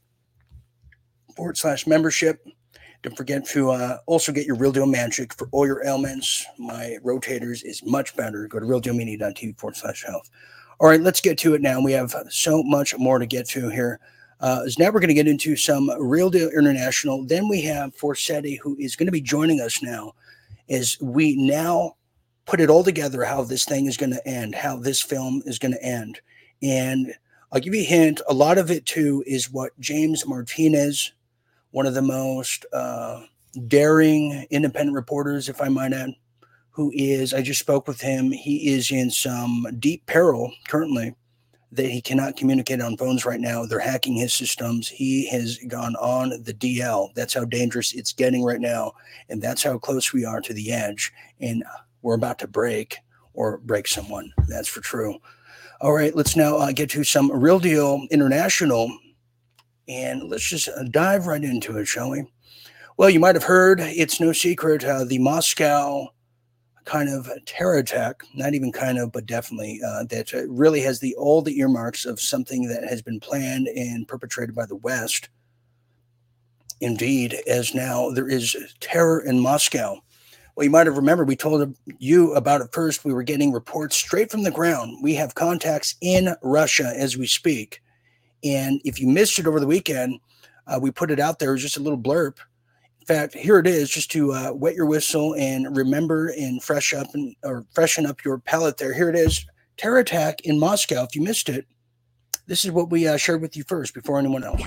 Speaker 3: Forward slash membership. Don't forget to uh, also get your Real Deal Magic for all your ailments. My rotators is much better. Go to realdealmedia.tv forward slash health. All right, let's get to it now. We have so much more to get to here. Uh, now we're going to get into some Real Deal International. Then we have Forsetti, who is going to be joining us now as we now put it all together, how this thing is going to end, how this film is going to end. And I'll give you a hint. A lot of it, too, is what James Martinez, one of the most uh, daring independent reporters, if I might add, who is, I just spoke with him. He is in some deep peril currently that he cannot communicate on phones right now. They're hacking his systems. He has gone on the D L. That's how dangerous it's getting right now. And that's how close we are to the edge. And we're about to break or break someone. That's for true. All right, let's now uh, get to some Real Deal International. And let's just dive right into it, shall we? Well, you might have heard, it's no secret, uh, the Moscow kind of terror attack, not even kind of, but definitely, uh, that uh, really has the all the earmarks of something that has been planned and perpetrated by the West. Indeed, as now there is terror in Moscow. Well, you might have remembered we told you about it first. We were getting reports straight from the ground. We have contacts in Russia as we speak. And if you missed it over the weekend, uh, we put it out there. It was just a little blurb. In fact, here it is, just to uh, wet your whistle and remember and fresh up and or freshen up your palate there. Here it is, terror attack in Moscow. If you missed it, this is what we uh, shared with you first before anyone else.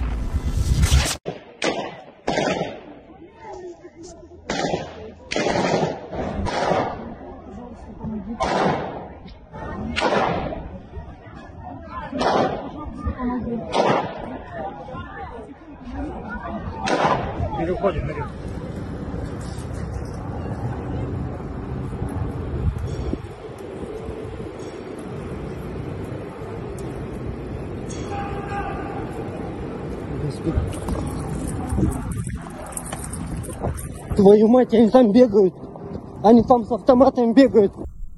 Speaker 9: Переходим, Мария. Твою мать, они там бегают. Они там с автоматами бегают.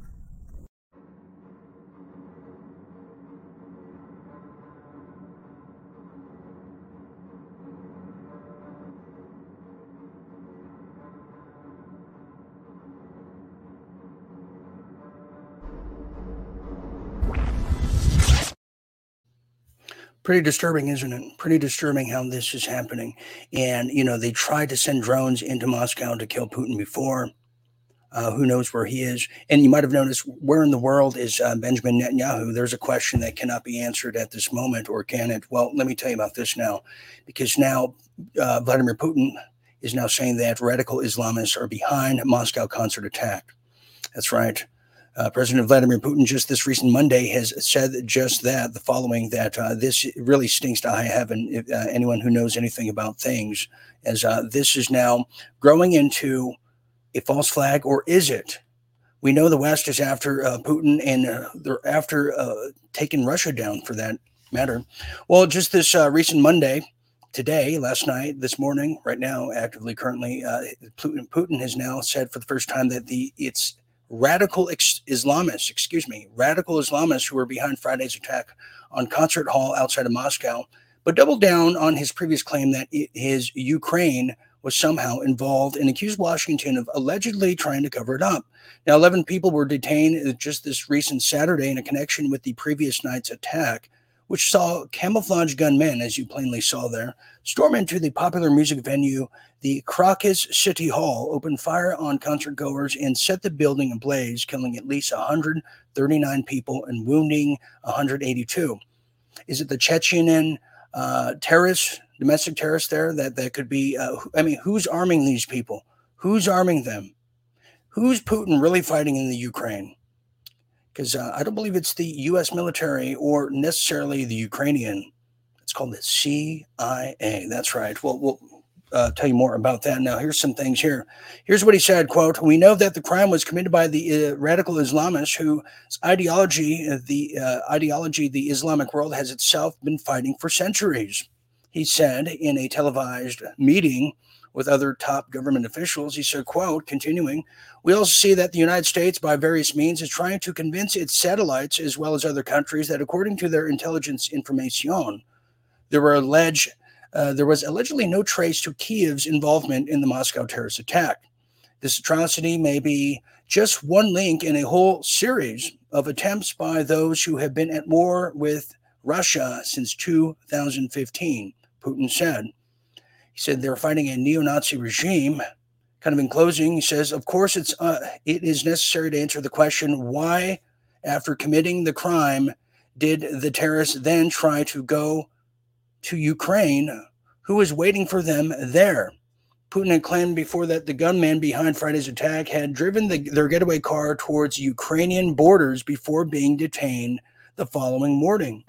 Speaker 3: Pretty disturbing, isn't it? Pretty disturbing how this is happening. And, you know, they tried to send drones into Moscow to kill Putin before. Uh, who knows where he is? And you might have noticed, where in the world is uh, Benjamin Netanyahu? There's a question that cannot be answered at this moment, or can it? Well, let me tell you about this now. Because now uh, Vladimir Putin is now saying that radical Islamists are behind Moscow concert attack. That's right. Uh, President Vladimir Putin just this recent Monday has said just that, the following, that uh, this really stinks to high heaven, if, uh, anyone who knows anything about things, as uh, this is now growing into a false flag, or is it? We know the West is after uh, Putin, and uh, they're after uh, taking Russia down, for that matter. Well, just this uh, recent Monday, today, last night, this morning, right now, actively, currently, uh, Putin, Putin has now said for the first time that the it's radical ex- Islamists, excuse me, radical Islamists who were behind Friday's attack on Concert Hall outside of Moscow, but doubled down on his previous claim that it, his Ukraine was somehow involved, and accused Washington of allegedly trying to cover it up. Now, eleven people were detained just this recent Saturday in a connection with the previous night's attack, which saw camouflage gunmen, as you plainly saw there, storm into the popular music venue, the Crocus City Hall, open fire on concert goers, and set the building ablaze, killing at least one hundred thirty-nine people and wounding one hundred eighty-two. Is it the Chechen uh, terrorists, domestic terrorists there that, that could be, uh, I mean, who's arming these people? Who's arming them? Who's Putin really fighting in the Ukraine? Because uh, I don't believe it's the U S military or necessarily the Ukrainian. It's called the C I A. That's right. Well, we'll uh, tell you more about that now. Here's some things here. Here's what he said, quote, "We know that the crime was committed by the uh, radical Islamists whose ideology, uh, the uh, ideology the Islamic world has itself been fighting for centuries." He said in a televised meeting with other top government officials. He said, quote, continuing, "We also see that the United States, by various means, is trying to convince its satellites, as well as other countries, that according to their intelligence information, there were alleged, uh, there was allegedly no trace to Kiev's involvement in the Moscow terrorist attack. This atrocity may be just one link in a whole series of attempts by those who have been at war with Russia since two thousand fifteen, Putin said. He said they're fighting a neo-Nazi regime. Kind of in closing, he says, of course, it's uh, it is necessary to answer the question, why, after committing the crime, did the terrorists then try to go to Ukraine? Who is waiting for them there? Putin had claimed before that the gunman behind Friday's attack had driven the, their getaway car towards Ukrainian borders before being detained the following morning.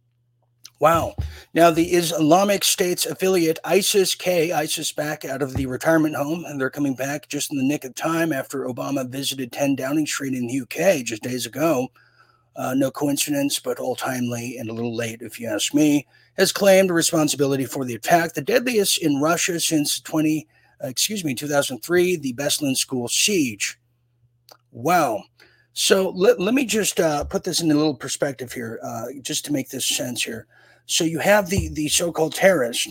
Speaker 3: Wow. Now, the Islamic State's affiliate ISIS-K, ISIS back out of the retirement home, and they're coming back just in the nick of time after Obama visited ten Downing Street in the U K just days ago. Uh, no coincidence, but all timely and a little late, if you ask me, has claimed responsibility for the attack, the deadliest in Russia since twenty, uh, excuse me, two thousand three, the Beslan school siege. Wow. So let, let me just uh, put this in a little perspective here, uh, just to make this sense here. So you have the, the so-called terrorists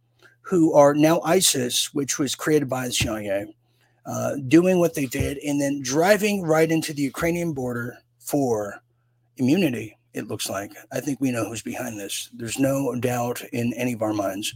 Speaker 3: who are now ISIS, which was created by the C I A, uh, doing what they did and then driving right into the Ukrainian border for immunity, it looks like. I think we know who's behind this. There's no doubt in any of our minds.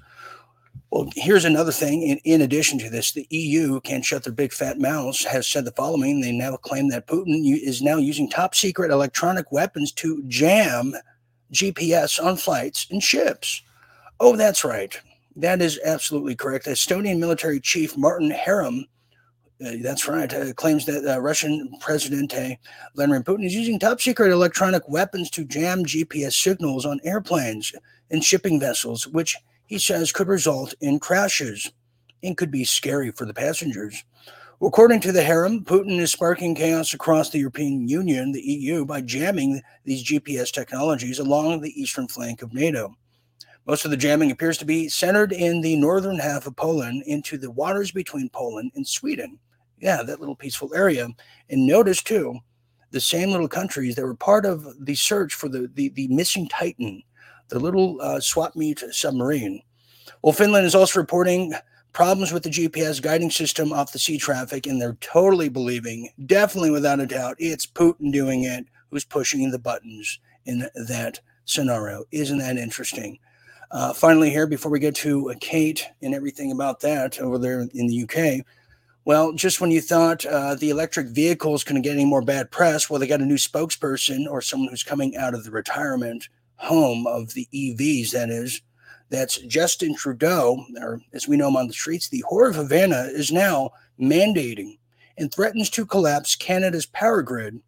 Speaker 3: Well, here's another thing. In, in addition to this, the E U can't shut their big fat mouths, has said the following. They now claim that Putin is now using top secret electronic weapons to jam G P S on flights and ships. Oh, that's right. That is absolutely correct. Estonian military chief Martin Herem, uh, that's right, uh, claims that uh, Russian President uh, Vladimir Putin is using top secret electronic weapons to jam G P S signals on airplanes and shipping vessels, which he says could result in crashes and could be scary for the passengers. According to the Herem, Putin is sparking chaos across the European Union, the E U, by jamming these G P S technologies along the eastern flank of NATO. Most of the jamming appears to be centered in the northern half of Poland into the waters between Poland and Sweden. Yeah, that little peaceful area. And notice, too, the same little countries that were part of the search for the, the, the missing Titan, the little uh, swap meet submarine. Well, Finland is also reporting problems with the G P S guiding system off the sea traffic, and they're totally believing, definitely without a doubt, it's Putin doing it, who's pushing the buttons in that scenario. Isn't that interesting? Uh, finally here, before we get to uh, Kate and everything about that over there in the U K, well, just when you thought uh, the electric vehicles couldn't get any more bad press, well, they got a new spokesperson or someone who's coming out of the retirement home of the E Vs, that is. That's Justin Trudeau, or as we know him on the streets, the whore of Havana, is now mandating and threatens to collapse Canada's power grid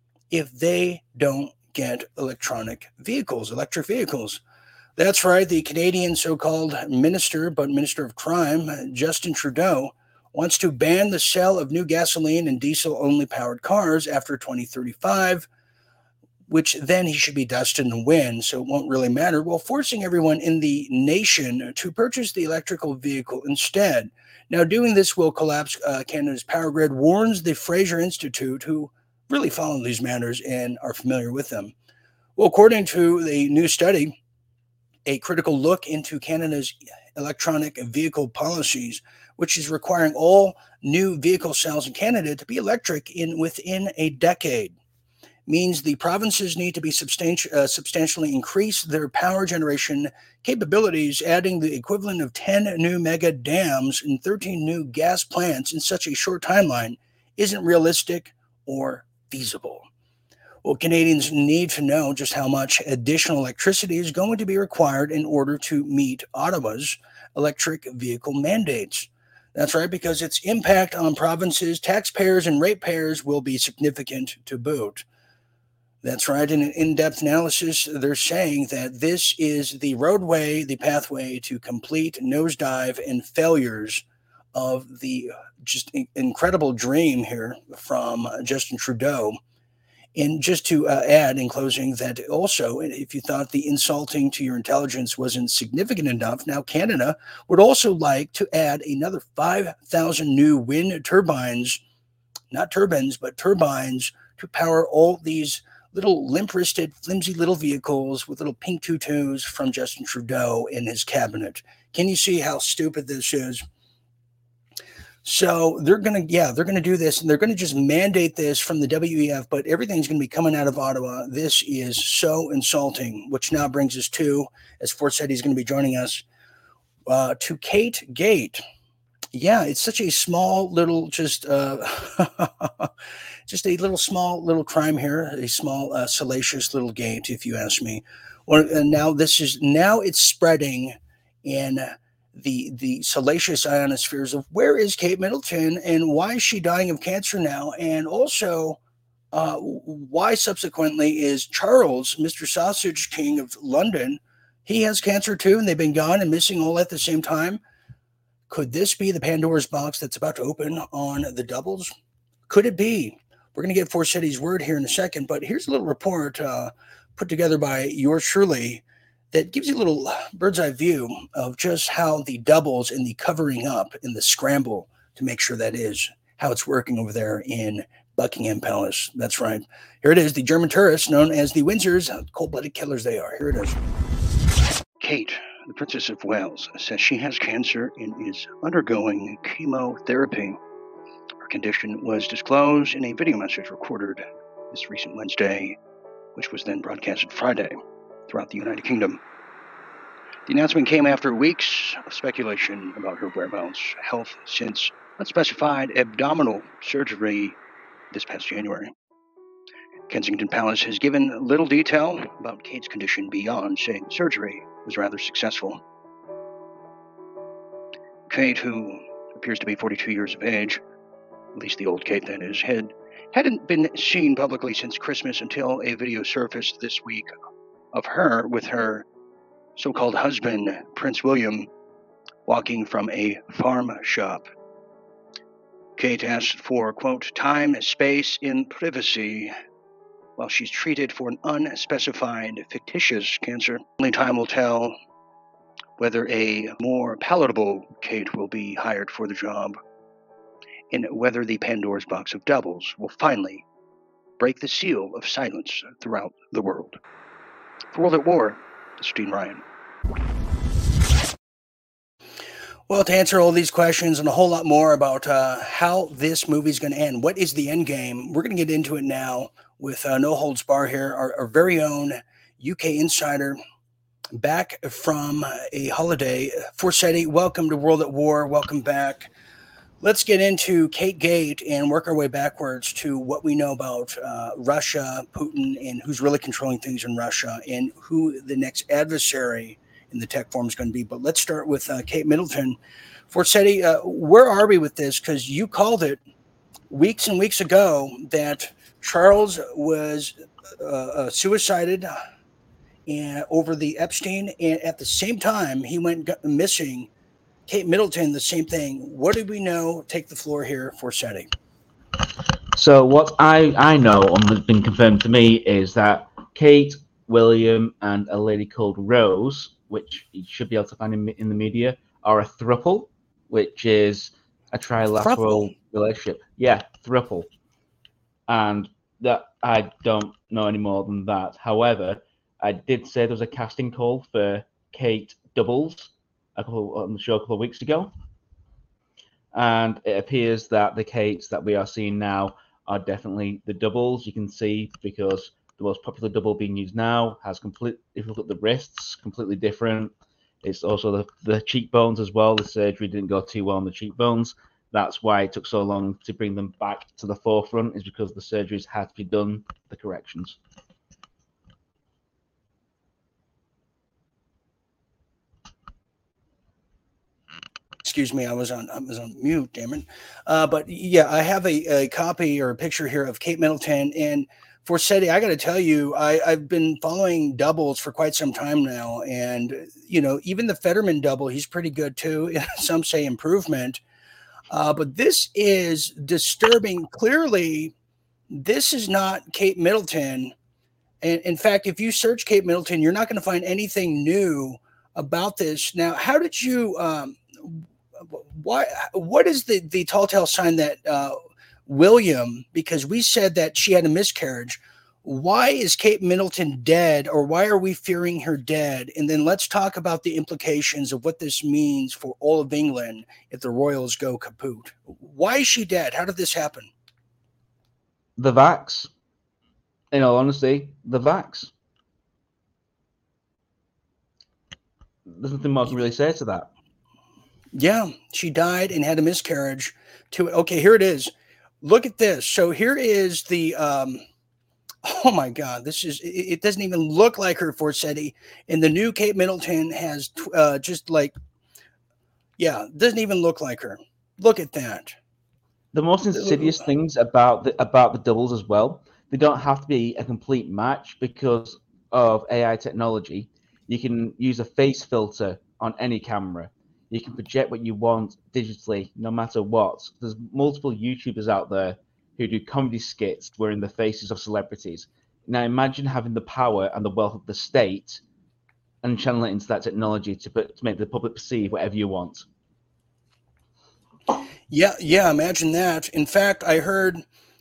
Speaker 3: if they don't get electronic vehicles, electric vehicles. That's right. The Canadian so-called minister, but minister of crime, Justin Trudeau, wants to ban the sale of new gasoline and diesel-only powered cars after twenty thirty-five, which then he should be dusted and win, so it won't really matter, while forcing everyone in the nation to purchase the electrical vehicle instead. Now, doing this will collapse uh, Canada's power grid, warns the Fraser Institute, who really follow these matters and are familiar with them. Well, according to the new study, a critical look into Canada's electronic vehicle policies, which is requiring all new vehicle sales in Canada to be electric in within a decade, means the provinces need to be substanti- uh, substantially increase their power generation capabilities, adding the equivalent of ten new mega dams and thirteen new gas plants in such a short timeline isn't realistic or feasible. Well, Canadians need to know just how much additional electricity is going to be required in order to meet Ottawa's electric vehicle mandates. That's right, because its impact on provinces, taxpayers, and ratepayers will be significant to boot. That's right. In an in-depth analysis, they're saying that this is the roadway, the pathway to complete nosedive and failures of the just incredible dream here from Justin Trudeau. And just to uh, add in closing that also, if you thought the insulting to your intelligence wasn't significant enough, now Canada would also like to add another five thousand new wind turbines, not turbines, but turbines to power all these little limp-wristed, flimsy little vehicles with little pink tutus from Justin Trudeau and his cabinet. Can you see how stupid this is? So they're going to, yeah, they're going to do this, and they're going to just mandate this from the W E F, but everything's going to be coming out of Ottawa. This is so insulting, which now brings us to, as Fort said, he's going to be joining us, uh, to Kate Gate. Yeah, it's such a small little, just, uh, just a little small little crime here, a small uh, salacious little gate, if you ask me. Well, and now this is, now it's spreading in the the salacious ionospheres of where is Kate Middleton and why is she dying of cancer now? And also, uh, why subsequently is Charles, Mister Sausage King of London, he has cancer too, and they've been gone and missing all at the same time? Could this be the Pandora's box that's about to open on the doubles? Could it be? We're going to get Forseti's word here in a second, but here's a little report uh, put together by yours truly that gives you a little bird's eye view of just how the doubles and the covering up and the scramble to make sure that is how it's working over there in Buckingham Palace. That's right. Here it is. The German tourists known as the Windsors, cold-blooded killers they are. Here it is.
Speaker 1: Kate, the Princess of Wales, says she has cancer and is undergoing chemotherapy. Her condition was disclosed in a video message recorded this recent Wednesday, which was then broadcasted Friday throughout the United Kingdom. The announcement came after weeks of speculation about her whereabouts, health since unspecified abdominal surgery this past January. Kensington Palace has given little detail about Kate's condition beyond saying the surgery was rather successful. Kate, who appears to be forty-two years of age, at least the old Kate that is, had, hadn't been seen publicly since Christmas until a video surfaced this week of her with her so-called husband, Prince William, walking from a farm shop. Kate asked for, quote, time, space, and privacy while she's treated for an unspecified fictitious cancer. Only time will tell whether a more palatable Kate will be hired for the job and whether the Pandora's box of doubles will finally break the seal of silence throughout the world. For World at War, this is Dean Ryan.
Speaker 3: Well, to answer all these questions and a whole lot more about uh, how this movie is going to end, what is the end game, we're going to get into it now with uh, No Holds Bar here, our, our very own U K insider, back from a holiday. Forseti, welcome to World at War. Welcome back. Let's get into Kate Gate and work our way backwards to what we know about uh, Russia, Putin, and who's really controlling things in Russia, and who the next adversary in the tech form is going to be. But let's start with uh, Kate Middleton. Forseti, uh, where are we with this? Because you called it weeks and weeks ago that Charles was uh, uh, suicided and over the Epstein, and at the same time he went got missing. Kate Middleton, the same thing. What do we know? Take the floor here, Forseti.
Speaker 10: So what I, I know, and has been confirmed to me, is that Kate, William, and a lady called Rose, which you should be able to find in, in the media, are a throuple, which is a trilateral thruple. relationship. Yeah, throuple. And that I don't know any more than that. However, I did say there was a casting call for Kate Doubles a couple on the show a couple of weeks ago, and it appears that the Kates that we are seeing now are definitely the doubles. You can see because the most popular double being used now has complete. If you look at the wrists, completely different. It's also the, the cheekbones as well. The surgery didn't go too well on the cheekbones. That's why it took so long to bring them back to the forefront, is because the surgeries had to be done, the corrections.
Speaker 3: Excuse me, I was on I was on mute, damn it. Uh, but yeah, I have a, a copy or a picture here of Kate Middleton. And Forseti, I got to tell you, I, I've been following doubles for quite some time now. And, you know, even the Fetterman double, he's pretty good too. Some say improvement. Uh, but this is disturbing. Clearly, this is not Kate Middleton. And in fact, if you search Kate Middleton, you're not going to find anything new about this. Now, how did you... Um, Why? What is the, the tall tale sign that uh, William, because we said that she had a miscarriage, why is Kate Middleton dead, or why are we fearing her dead? And then let's talk about the implications of what this means for all of England if the royals go kaput. Why is she dead? How did this happen?
Speaker 10: The vax. In all honesty, the vax. There's nothing more I can really say to that.
Speaker 3: Yeah, she died and had a miscarriage. To okay, here it is. Look at this. So here is the. Um, oh my God, this is. It, it doesn't even look like her, Forseti. And the new Kate Middleton has uh, just like. Yeah, doesn't even look like her. Look at that.
Speaker 10: The most insidious things about the about the doubles as well. They don't have to be a complete match because of A I technology. You can use a face filter on any camera. You can project what you want digitally, no matter what. There's multiple YouTubers out there who do comedy skits wearing the faces of celebrities. Now imagine having the power and the wealth of the state and channel it into that technology to, put, to make the public perceive whatever you want.
Speaker 3: Yeah, yeah, imagine that. In fact, I heard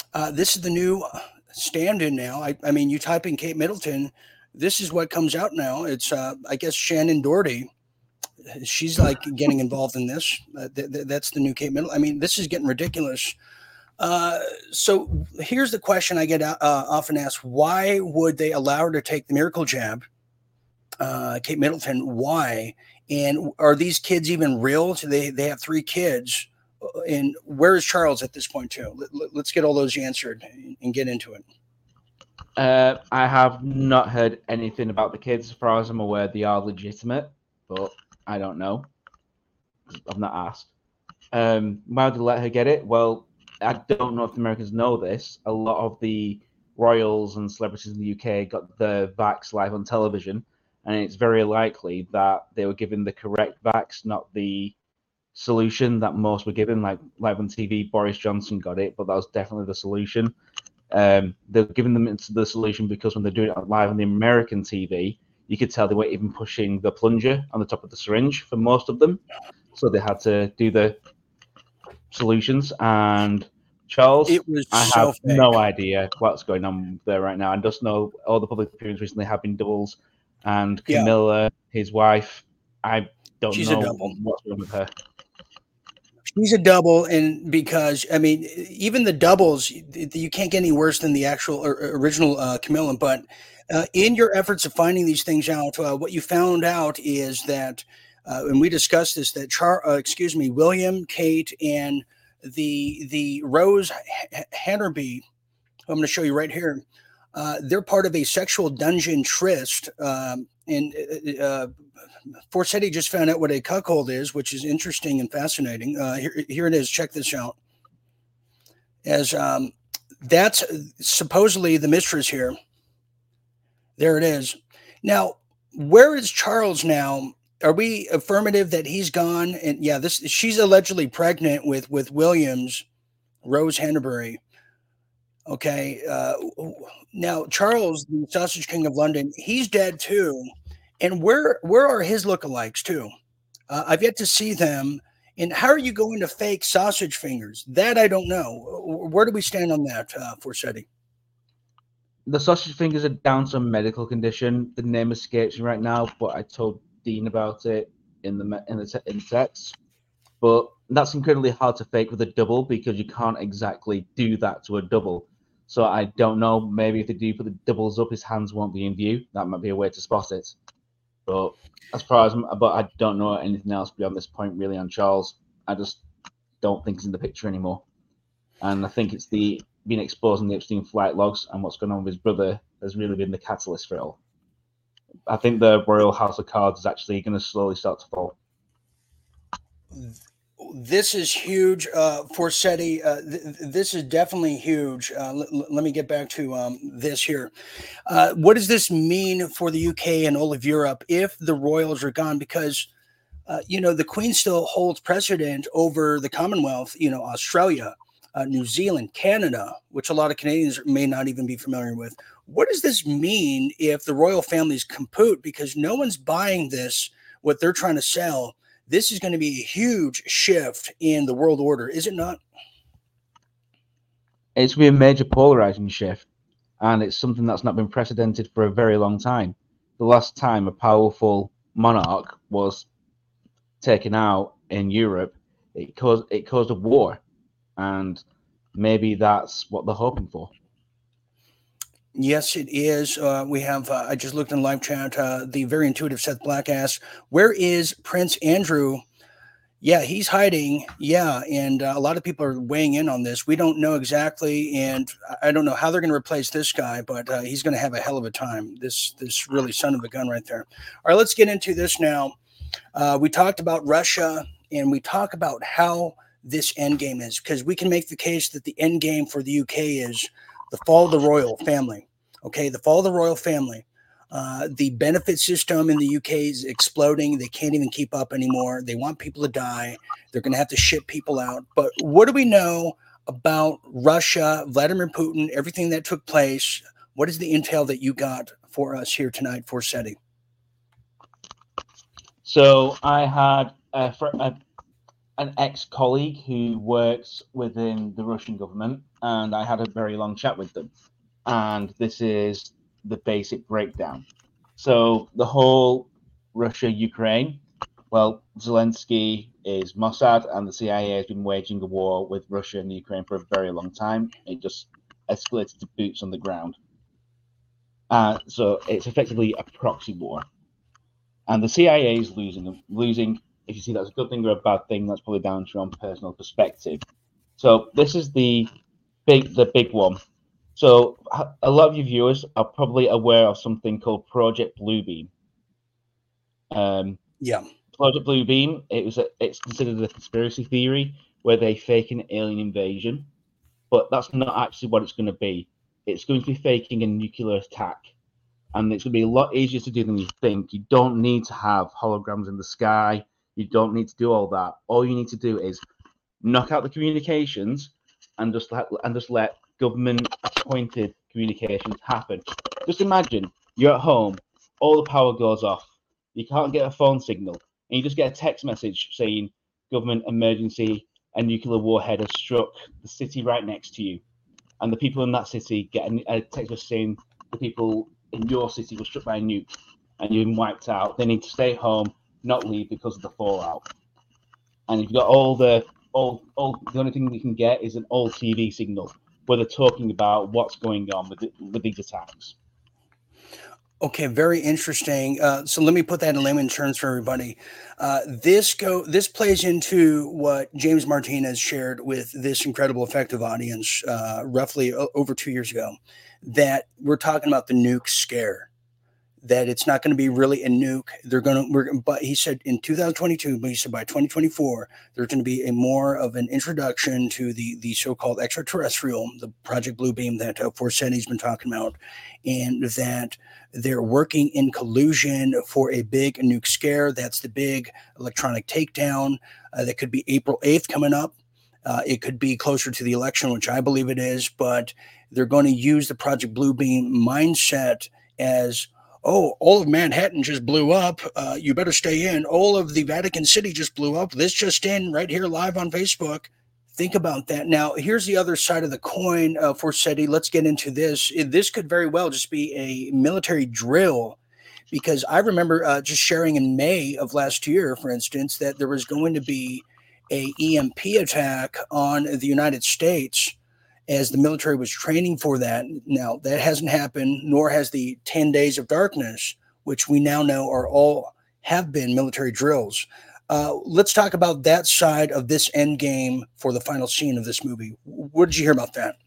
Speaker 3: Uh, this is the new stand-in now. I, I mean, you type in Kate Middleton, this is what comes out now. It's, uh, I guess, Shannon Doherty. She's like getting involved in this. Uh, th- th- that's the new Kate Middleton. I mean, this is getting ridiculous. Uh, so here's the question I get uh, often asked: why would they allow her to take the miracle jab, uh, Kate Middleton? Why? And are these kids even real? So they they have three kids, and where is Charles at this point too? Let, let's get all those answered and get into it.
Speaker 10: Uh, I have not heard anything about the kids. As far as I'm aware, they are legitimate, but I don't know. I've not asked. Um, why would they let her get it? Well, I don't know if the Americans know this. A lot of the royals and celebrities in the U K got the vax live on television, and it's very likely that they were given the correct vax, not the solution that most were given. Like live on T V, Boris Johnson got it, but that was definitely the solution. Um, they're giving them into the solution because when they're doing it live on the American T V, you could tell they weren't even pushing the plunger on the top of the syringe for most of them. So they had to do the solutions. And Charles,
Speaker 3: It was
Speaker 10: I
Speaker 3: so
Speaker 10: have
Speaker 3: fake.
Speaker 10: no idea what's going on there right now. I just know all the public appearances recently have been doubles. And
Speaker 3: Yeah.
Speaker 10: Camilla, his wife, I don't
Speaker 3: She's a
Speaker 10: know
Speaker 3: double.
Speaker 10: what's wrong with her.
Speaker 3: She's a double, and because I mean, even the doubles, you can't get any worse than the actual or original uh, Camilla. But uh, in your efforts of finding these things out, uh, what you found out is that, uh, and we discussed this, that Char, uh, excuse me, William, Kate, and the the Rose H- Hannerby, I'm going to show you right here. Uh, they're part of a sexual dungeon tryst, um, and uh, Forsetti just found out what a cuckold is, which is interesting and fascinating. Uh, here, here it is. Check this out. As um, that's supposedly the mistress here. There it is. Now, where is Charles now? Are we affirmative that he's gone? And yeah, this she's allegedly pregnant with with Williams, Rose Hanbury. Okay. Uh, now, Charles, the Sausage King of London, he's dead too. And where where are his lookalikes too? Uh, I've yet to see them. And how are you going to fake sausage fingers? That I don't know. Where do we stand on that, uh, Forsetti?
Speaker 10: The sausage fingers are down to a medical condition. The name escapes me right now, but I told Dean about it in the in the, te- in the text. But that's incredibly hard to fake with a double because you can't exactly do that to a double. So I don't know. Maybe if they do put the doubles up, his hands won't be in view. That might be a way to spot it. But as far as, but I don't know anything else beyond this point really on Charles. I just don't think he's in the picture anymore. And I think it's the being exposed in the Epstein flight logs and what's going on with his brother has really been the catalyst for it all. I think the Royal House of Cards is actually going to slowly start to fall.
Speaker 3: This is huge, uh, Forsetti. Uh, th- this is definitely huge. Uh, l- l- let me get back to um, this here. Uh, what does this mean for the U K and all of Europe if the royals are gone? Because, uh, you know, the Queen still holds precedent over the Commonwealth, you know, Australia, uh, New Zealand, Canada, which a lot of Canadians may not even be familiar with. What does this mean if the royal families compute? Because no one's buying this, what they're trying to sell. This is going to be a huge shift in the world order, is it not?
Speaker 10: It's going to be a major polarizing shift, and it's something that's not been precedented for a very long time. The last time a powerful monarch was taken out in Europe, it caused it caused a war, and maybe that's what they're hoping for.
Speaker 3: Yes, it is. Uh, we have, uh, I just looked in live chat, uh, the very intuitive Seth Black asks, where is Prince Andrew? Yeah, he's hiding. Yeah, and uh, a lot of people are weighing in on this. We don't know exactly, and I don't know how they're going to replace this guy, but uh, he's going to have a hell of a time. This, this really son of a gun right there. All right, let's get into this now. Uh, we talked about Russia, and we talk about how this end game is, because we can make the case that the end game for the U K is the fall of the royal family. Okay, the fall of the royal family. Uh, the benefit system in the U K is exploding. They can't even keep up anymore. They want people to die. They're going to have to ship people out. But what do we know about Russia, Vladimir Putin, everything that took place? What is the intel that you got for us here tonight, Forsetti?
Speaker 10: So I had a, fr- a, an ex-colleague who works within the Russian government, and I had a very long chat with them. And this is the basic breakdown. So the whole Russia-Ukraine, well, Zelensky is Mossad, and the C I A has been waging a war with Russia and Ukraine for a very long time. It just escalated to boots on the ground. Uh, so it's effectively a proxy war. And the C I A is losing. Losing, if you see that's a good thing or a bad thing, that's probably down to your own personal perspective. So this is the big, the big one. So a lot of your viewers are probably aware of something called Project Bluebeam. Um,
Speaker 3: yeah.
Speaker 10: Project Bluebeam, it was a, it's considered a conspiracy theory where they fake an alien invasion, but that's not actually what it's going to be. It's going to be faking a nuclear attack, and it's going to be a lot easier to do than you think. You don't need to have holograms in the sky. You don't need to do all that. All you need to do is knock out the communications and just let and just let government-appointed communications happen. Just imagine you're at home, all the power goes off, you can't get a phone signal, and you just get a text message saying government emergency, a nuclear warhead has struck the city right next to you. And the people in that city get a, a text message saying the people in your city were struck by a nuke and you've been wiped out. They need to stay home, not leave because of the fallout. And you've got all the all all the only thing you can get is an old T V signal where they're talking about what's going on with, the, with these attacks.
Speaker 3: Okay, very interesting. Uh, so let me put that in layman terms for everybody. Uh, this go this plays into what James Martinez shared with this incredible effective audience uh, roughly o- over two years ago, that we're talking about the nuke scare, that it's not going to be really a nuke. They're going to, we're, but he said in two thousand twenty-two, but he said by twenty twenty-four, there's going to be a more of an introduction to the, the so-called extraterrestrial, the Project Bluebeam that uh, Forseti's been talking about, and that they're working in collusion for a big nuke scare. That's the big electronic takedown. Uh, that could be April eighth coming up. Uh, it could be closer to the election, which I believe it is, but they're going to use the Project Bluebeam mindset as, oh, all of Manhattan just blew up. Uh, you better stay in. All of the Vatican City just blew up. This just in right here live on Facebook. Think about that. Now, here's the other side of the coin, uh, Forseti. Let's get into this. This could very well just be a military drill, because I remember uh, just sharing in May of last year, for instance, that there was going to be a E M P attack on the United States as the military was training for that. Now, that hasn't happened, nor has the ten days of darkness, which we now know are all have been military drills. Uh, let's talk about that side of this end game for the final scene of this movie. What did you hear about that?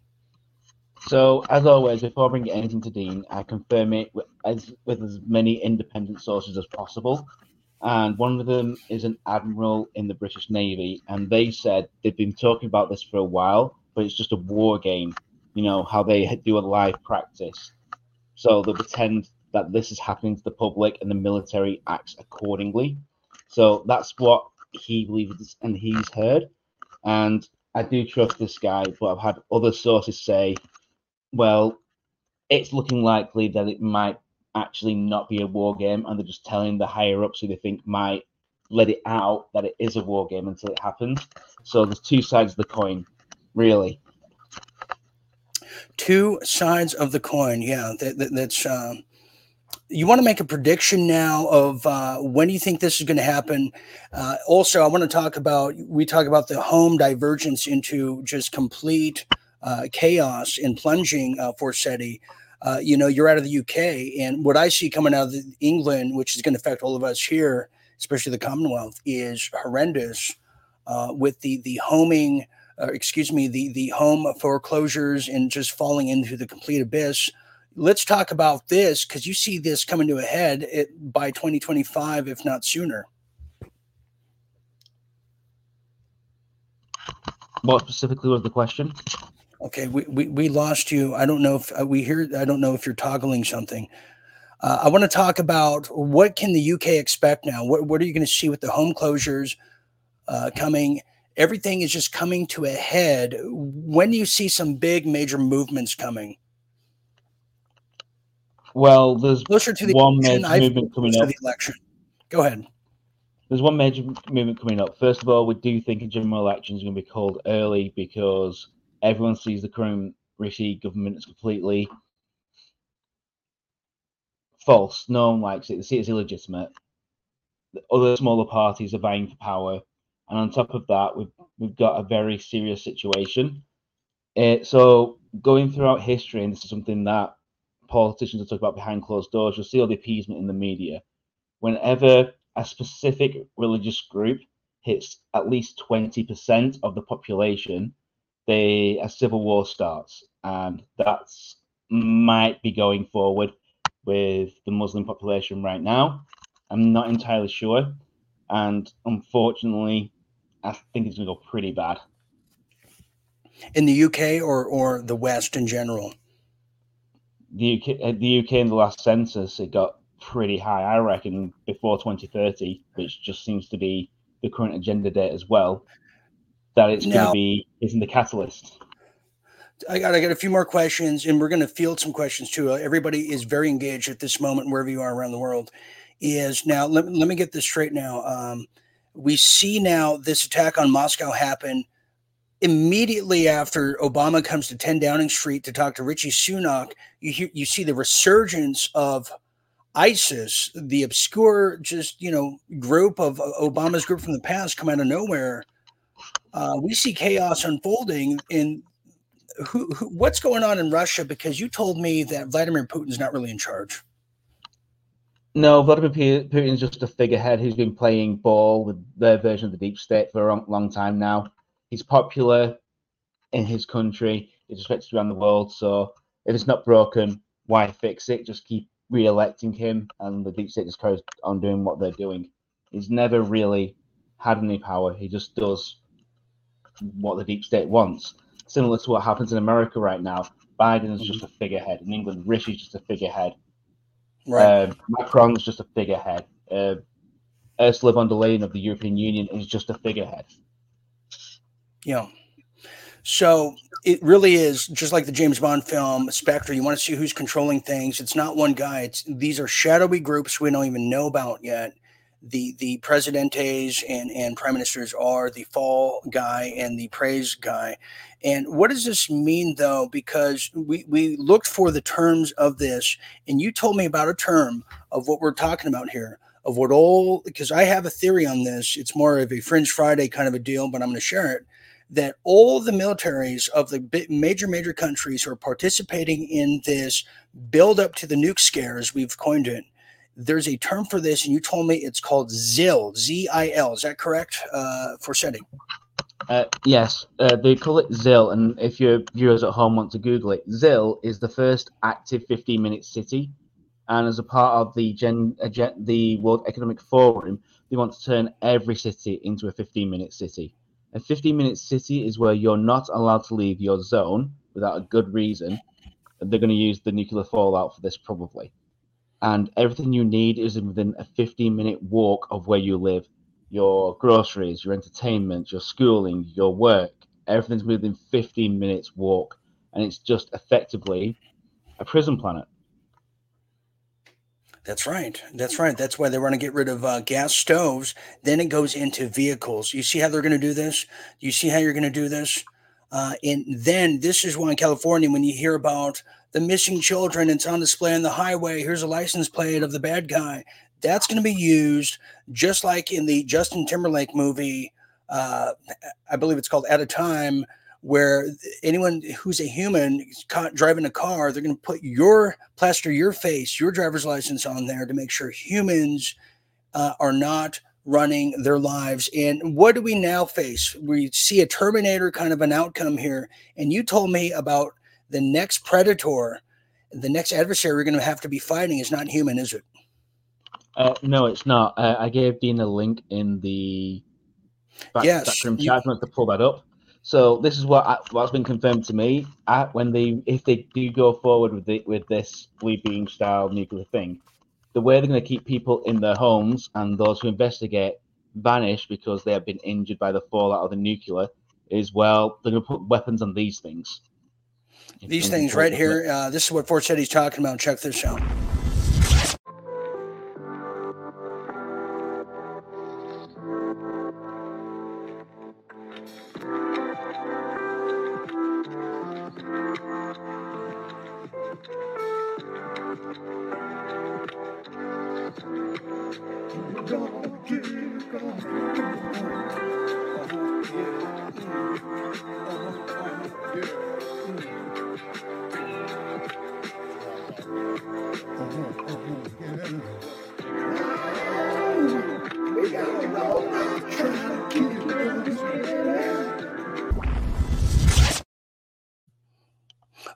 Speaker 10: So, as always, before I bring anything to Dean, I confirm it with as, with as many independent sources as possible. And one of them is an admiral in the British Navy, and they said they've been talking about this for a while, but it's just a war game, you know, how they do a live practice. So they pretend that this is happening to the public and the military acts accordingly. So that's what he believes and he's heard. And I do trust this guy, but I've had other sources say, well, it's looking likely that it might actually not be a war game, and they're just telling the higher ups who they think might let it out that it is a war game until it happens. So there's two sides of the coin, really.
Speaker 3: Two sides of the coin, yeah. That, that, that's um, you want to make a prediction now of uh, when do you think this is going to happen? Uh, also, I want to talk about we talk about the home divergence into just complete uh, chaos and plunging uh, Forseti. Uh, you know, you're out of the U K, and what I see coming out of the England, which is going to affect all of us here, especially the Commonwealth, is horrendous uh, with the the homing, uh, excuse me, the the home foreclosures and just falling into the complete abyss. Let's talk about this, because you see this coming to a head it, by twenty twenty-five, if not sooner.
Speaker 10: What specifically was the question?
Speaker 3: Okay, we, we, we lost you. I don't know if uh, we hear. I don't know if you're toggling something. Uh, I want to talk about what can the U K expect now. What what are you going to see with the home closures uh, coming? Everything is just coming to a head. When do you see some big major movements coming?
Speaker 10: Well, there's
Speaker 3: closer to the
Speaker 10: one
Speaker 3: election,
Speaker 10: major
Speaker 3: I
Speaker 10: movement coming
Speaker 3: closer
Speaker 10: up.
Speaker 3: to the election. Go ahead.
Speaker 10: there's one major movement coming up. First of all, we do think a general election is going to be called early because everyone sees the current Rishi government as completely false. No one likes it. They see it as illegitimate. Other smaller parties are vying for power, and on top of that, we've we've got a very serious situation. Uh, so going throughout history, and this is something that politicians will talk about behind closed doors, you'll see all the appeasement in the media. Whenever a specific religious group hits at least twenty percent of the population, they a civil war starts, and that's might be going forward with the Muslim population right now. I'm not entirely sure, and unfortunately, I think it's going to go pretty bad.
Speaker 3: In the U K or or the West in general?
Speaker 10: The U K, the U K in the last census, it got pretty high, I reckon, before twenty thirty, which just seems to be the current agenda date as well, that it's going to be isn't the catalyst.
Speaker 3: I got I got a few more questions, and we're going to field some questions too. Everybody is very engaged at this moment, wherever you are around the world. Is now let, let me get this straight now. Um, we see now this attack on Moscow happen immediately after Obama comes to ten Downing Street to talk to Rishi Sunak. You hear, you see the resurgence of ISIS, the obscure, just you know, group of Obama's group from the past, come out of nowhere. Uh, we see chaos unfolding in who, who, what's going on in Russia, because you told me that Vladimir Putin's not really in charge.
Speaker 10: No, Vladimir Putin's just a figurehead who's been playing ball with their version of the deep state for a long, long time now. He's popular in his country. He's respected around the world. So if it's not broken, why fix it? Just keep re-electing him, and the deep state just carries on doing what they're doing. He's never really had any power. He just does what the deep state wants. Similar to what happens in America right now. Biden is just a figurehead. In England, Rishi's just a figurehead.
Speaker 3: Right.
Speaker 10: Uh, Macron's just a figurehead. Uh, Ursula von der Leyen of the European Union is just a figurehead.
Speaker 3: Yeah. So it really is just like the James Bond film Spectre. You want to see who's controlling things. It's not one guy. It's these are shadowy groups we don't even know about yet. The the presidentes and, and prime ministers are the fall guy and the praise guy. And what does this mean, though? Because we, we looked for the terms of this, and you told me about a term of what we're talking about here, of what all, because I have a theory on this. It's more of a Fringe Friday kind of a deal, but I'm going to share it, that all the militaries of the major, major countries who are participating in this build up to the nuke scare, as we've coined it, there's a term for this, and you told me it's called Z I L, Z I L. Is that correct, uh, Forseti?
Speaker 10: Uh, yes, uh, they call it Z I L, and if your viewers at home want to Google it, Z I L is the first active fifteen-minute city, and as a part of the Gen, uh, Gen, the World Economic Forum, they want to turn every city into a fifteen-minute city. A fifteen-minute city is where you're not allowed to leave your zone without a good reason. They're going to use the nuclear fallout for this probably. And everything you need is within a fifteen-minute walk of where you live. Your groceries, your entertainment, your schooling, your work, everything's within fifteen minutes walk. And it's just effectively a prison planet.
Speaker 3: That's right. That's right. That's why they want to get rid of uh, gas stoves. Then it goes into vehicles. You see how they're going to do this? You see how you're going to do this? Uh, and then this is why in California, when you hear about the missing children, it's on display on the highway, here's a license plate of the bad guy. That's going to be used just like in the Justin Timberlake movie, uh, I believe it's called At a Time, where anyone who's a human caught driving a car, they're going to put your, plaster your face, your driver's license on there to make sure humans uh, are not running their lives. And what do we now face? We see a Terminator kind of an outcome here. And you told me about the next predator, the next adversary we're going to have to be fighting is not human, is it?
Speaker 10: Uh, no, it's not. Uh, I gave Dean a link in the back,
Speaker 3: yes,
Speaker 10: backroom
Speaker 3: you...
Speaker 10: chat. If you want to pull that up. So this is what I, what's been confirmed to me. I, when they, if they do go forward with the, with this blue beam style nuclear thing, the way they're going to keep people in their homes and those who investigate vanish because they have been injured by the fallout of the nuclear is, well, they're going to put weapons on these things.
Speaker 3: These things right here. Uh, this is what Forseti's talking about. Check this out.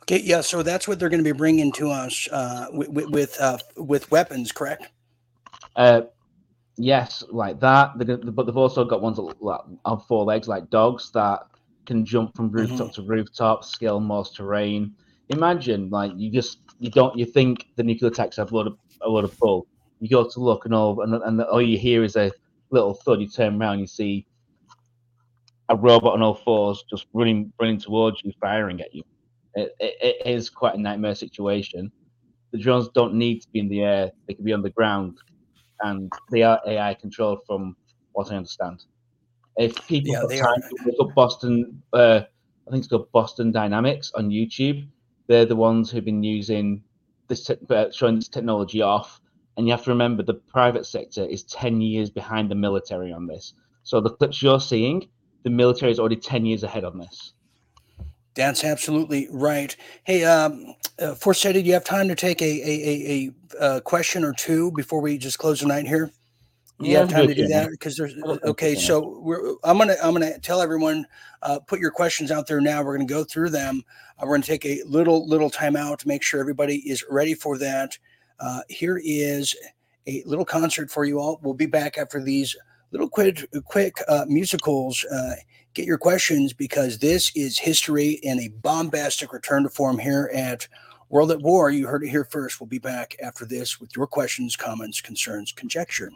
Speaker 3: Okay, yeah, so that's what they're going to be bringing to us uh, with with, uh, with weapons, correct?
Speaker 10: Uh, yes, like that. But they've also got ones that on four legs, like dogs that can jump from rooftop mm-hmm. to rooftop, scale most terrain. Imagine, like you just you don't you think the nuclear attacks have a lot of a lot of bull. You go to look and all, and, and all you hear is a little thud. You turn around, you see a robot on all fours just running running towards you, firing at you. It, it, it is quite a nightmare situation. The drones don't need to be in the air; they can be on the ground, and they are A I controlled, from what I understand. If people
Speaker 3: yeah,
Speaker 10: got
Speaker 3: they
Speaker 10: time
Speaker 3: are.
Speaker 10: to look up Boston, uh, I think it's called Boston Dynamics on YouTube. They're the ones who've been using this, te- uh, showing this technology off. And you have to remember, the private sector is ten years behind the military on this. So the clips you're seeing, the military is already ten years ahead on this.
Speaker 3: That's absolutely right. Hey, um, uh, Forseti, do you have time to take a, a, a, a question or two before we just close the night here? You
Speaker 10: yeah,
Speaker 3: have time to do that? Because there's okay. So we're, I'm gonna I'm gonna tell everyone, uh, put your questions out there now. We're gonna go through them. Uh, we're gonna take a little little time out to make sure everybody is ready for that. Uh, here is a little concert for you all. We'll be back after these little quick quick uh, musicals. Uh, get your questions, because this is history and a bombastic return to form here at World at War. You heard it here first. We'll be back after this with your questions, comments, concerns, conjecture.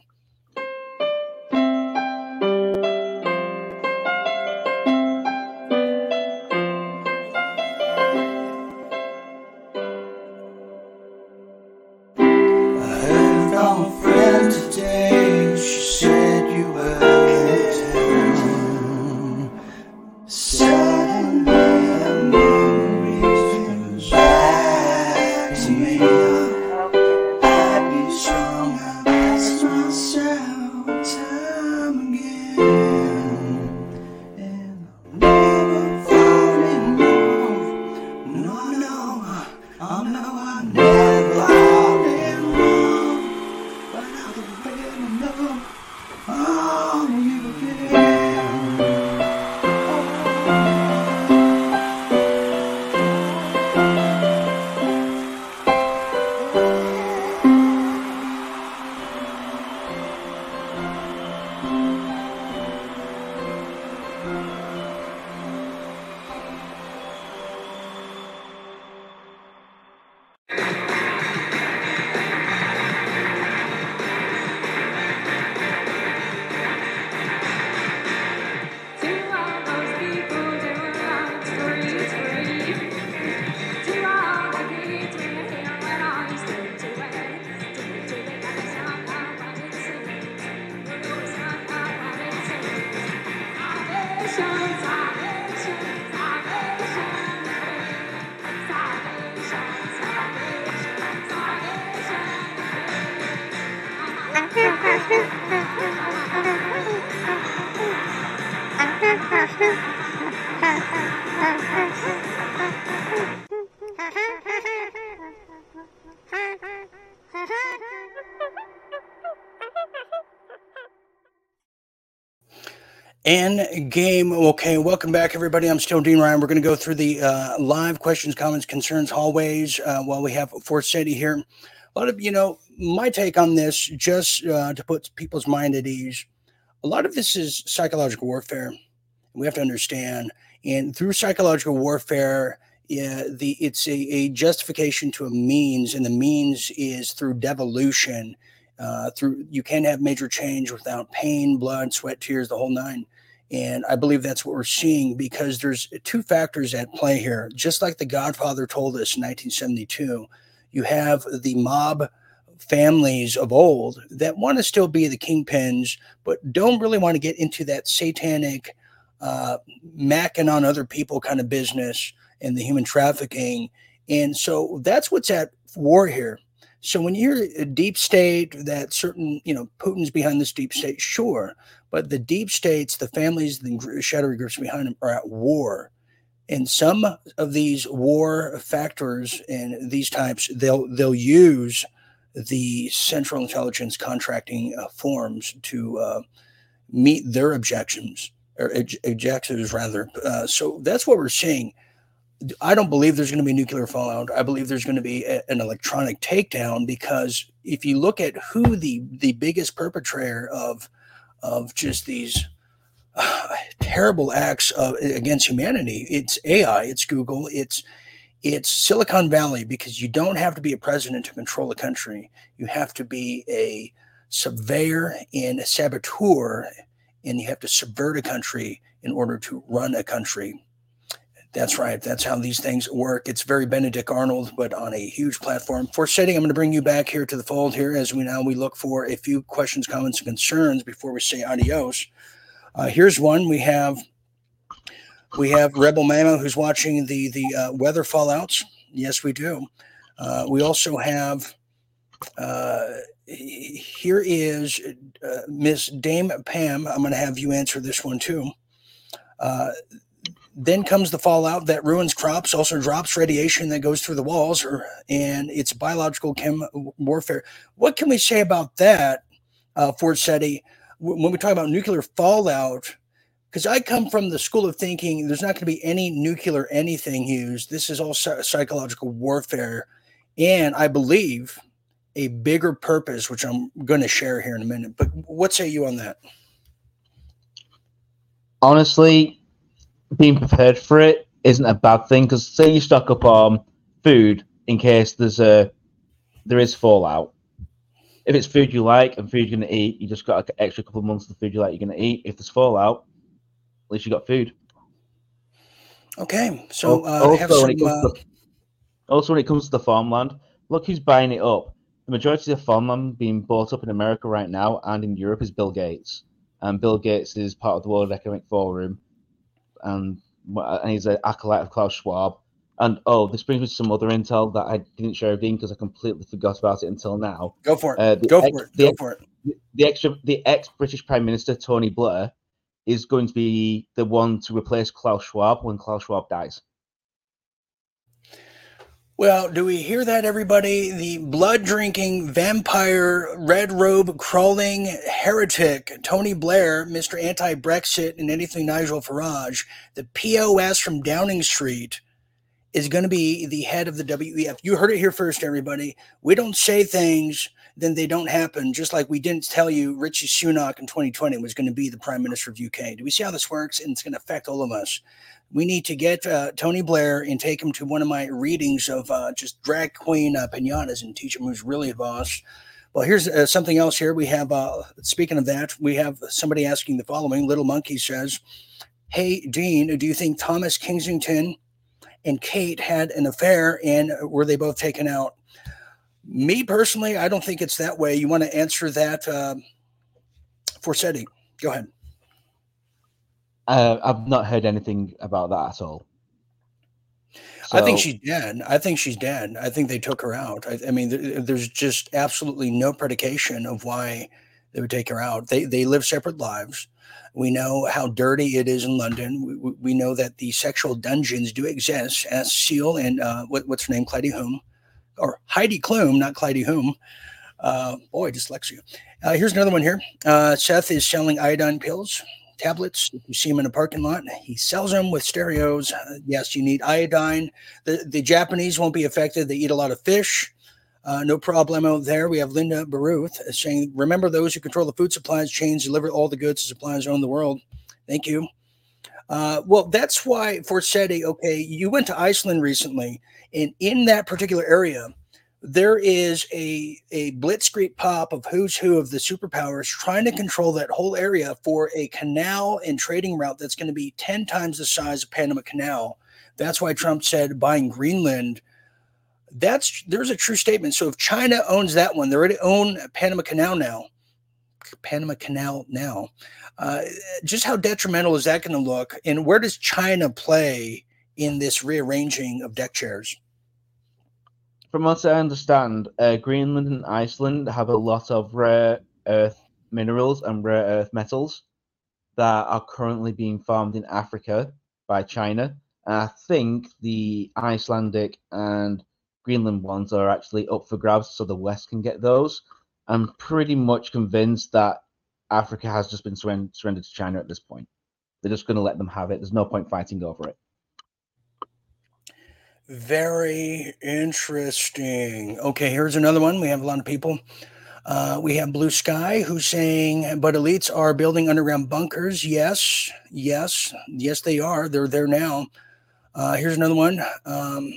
Speaker 3: And game. Okay, welcome back, everybody. I'm still Dean Ryan. We're going to go through the uh, live questions, comments, concerns, hallways uh, while we have Forseti here. A lot of, you know, my take on this, just uh, to put people's mind at ease, a lot of this is psychological warfare. We have to understand. And through psychological warfare, yeah, the it's a, a justification to a means, and the means is through devolution. Uh, through you can't have major change without pain, blood, sweat, tears, the whole nine. And I believe that's what we're seeing, because there's two factors at play here. Just like The Godfather told us in nineteen seventy-two, you have the mob families of old that want to still be the kingpins, but don't really want to get into that satanic uh, macking on other people kind of business and the human trafficking. And so that's what's at war here. So when you're a deep state, that certain, you know, Putin's behind this deep state, sure. But the deep states, the families, the shadowy groups behind them are at war. And some of these war factors and these types, they'll they'll use the Central Intelligence contracting uh, forms to uh, meet their objections, or objectives rather. Uh, so that's what we're seeing. I don't believe there's going to be nuclear fallout. I believe there's going to be a, an electronic takedown, because if you look at who the the biggest perpetrator of of just these uh, terrible acts of, against humanity, it's A I, it's Google, it's it's Silicon Valley, because you don't have to be a president to control a country. You have to be a surveyor and a saboteur, and you have to subvert a country in order to run a country. That's right. That's how these things work. It's very Benedict Arnold, but on a huge platform. Forsetting, I'm going to bring you back here to the fold here as we now we look for a few questions, comments, and concerns before we say adios. Uh, here's one. We have we have Rebel Mama, who's watching the the uh, weather fallouts. Yes, we do. Uh, we also have uh, here is uh, Miss Dame Pam. I'm going to have you answer this one too. Uh, Then comes the fallout that ruins crops, also drops radiation that goes through the walls, or, and it's biological chem warfare. What can we say about that, uh, Forsetti, when we talk about nuclear fallout? Because I come from the school of thinking there's not going to be any nuclear anything used. This is all psychological warfare. And I believe a bigger purpose, which I'm going to share here in a minute. But what say you on that?
Speaker 10: Honestly, being prepared for it isn't a bad thing, because say you stock up on food in case there's a there is fallout. If it's food you like and food you're going to eat, you just got an extra couple of months of the food you like you're going to eat. If there's fallout, at least you got food.
Speaker 3: Okay, so uh,
Speaker 10: also,
Speaker 3: have some,
Speaker 10: when it comes
Speaker 3: uh,
Speaker 10: to, also when it comes to the farmland, look who's buying it up. The majority of the farmland being bought up in America right now and in Europe is Bill Gates. And Bill Gates is part of the World Economic Forum. And, and he's an acolyte of Klaus Schwab. And oh, this brings me to some other intel that I didn't share with Dean because I completely forgot about it until now.
Speaker 3: Go for it.
Speaker 10: Uh,
Speaker 3: Go
Speaker 10: ex,
Speaker 3: for it.
Speaker 10: The,
Speaker 3: Go for it.
Speaker 10: The extra, the ex-British Prime Minister Tony Blair is going to be the one to replace Klaus Schwab when Klaus Schwab dies.
Speaker 3: Well, do we hear that, everybody? The blood-drinking, vampire, red robe crawling heretic, Tony Blair, Mister Anti-Brexit and anything Nigel Farage, the P O S from Downing Street, is going to be the head of the W E F. You heard it here first, everybody. We don't say things, then they don't happen, just like we didn't tell you Richie Sunak in twenty twenty was going to be the Prime Minister of U K. Do we see how this works? And it's going to affect all of us. We need to get uh, Tony Blair and take him to one of my readings of uh, just drag queen uh, pinatas and teach him who's really a boss. Well, here's uh, something else here. We have, uh, speaking of that, we have somebody asking the following. Little Monkey says, hey, Dean, do you think Thomas Kensington and Kate had an affair, and were they both taken out? Me personally, I don't think it's that way. You want to answer that, uh, Forsetti? Go ahead.
Speaker 10: Uh, I've not heard anything about that at all. So,
Speaker 3: I think she's dead. I think she's dead. I think they took her out. I, I mean, there, there's just absolutely no predication of why they would take her out. They they live separate lives. We know how dirty it is in London. We, we know that the sexual dungeons do exist. As Seal and uh, what, what's her name, Clyde Hume, or Heidi Klum, not Clyde Hume. Uh, boy, dyslexia. Uh, here's another one here. Uh, Seth is selling iodine pills. Tablets. If you see him in a parking lot, he sells them with stereos. Uh, yes, you need iodine. The, the Japanese won't be affected. They eat a lot of fish. Uh, no problemo there. We have Linda Baruth saying, remember those who control the food supplies chains, deliver all the goods and supplies around the world. Thank you. Uh, well, that's why Forsetti, okay, you went to Iceland recently, and in that particular area, there is a, a blitzkrieg pop of who's who of the superpowers trying to control that whole area for a canal and trading route that's going to be ten times the size of Panama Canal. That's why Trump said buying Greenland. That's there's a true statement. So if China owns that one, they already own Panama Canal now. Panama Canal now. Uh, just how detrimental is that going to look? And where does China play in this rearranging of deck chairs?
Speaker 10: From what I understand, uh, Greenland and Iceland have a lot of rare earth minerals and rare earth metals that are currently being farmed in Africa by China. And I think the Icelandic and Greenland ones are actually up for grabs so the West can get those. I'm pretty much convinced that Africa has just been surrendered to China at this point. They're just going to let them have it. There's no point fighting over it.
Speaker 3: Very interesting. Okay, here's another one. We have a lot of people. Uh, we have Blue Sky who's saying, but elites are building underground bunkers. Yes, yes, yes, they are. They're there now. Uh, here's another one. Um,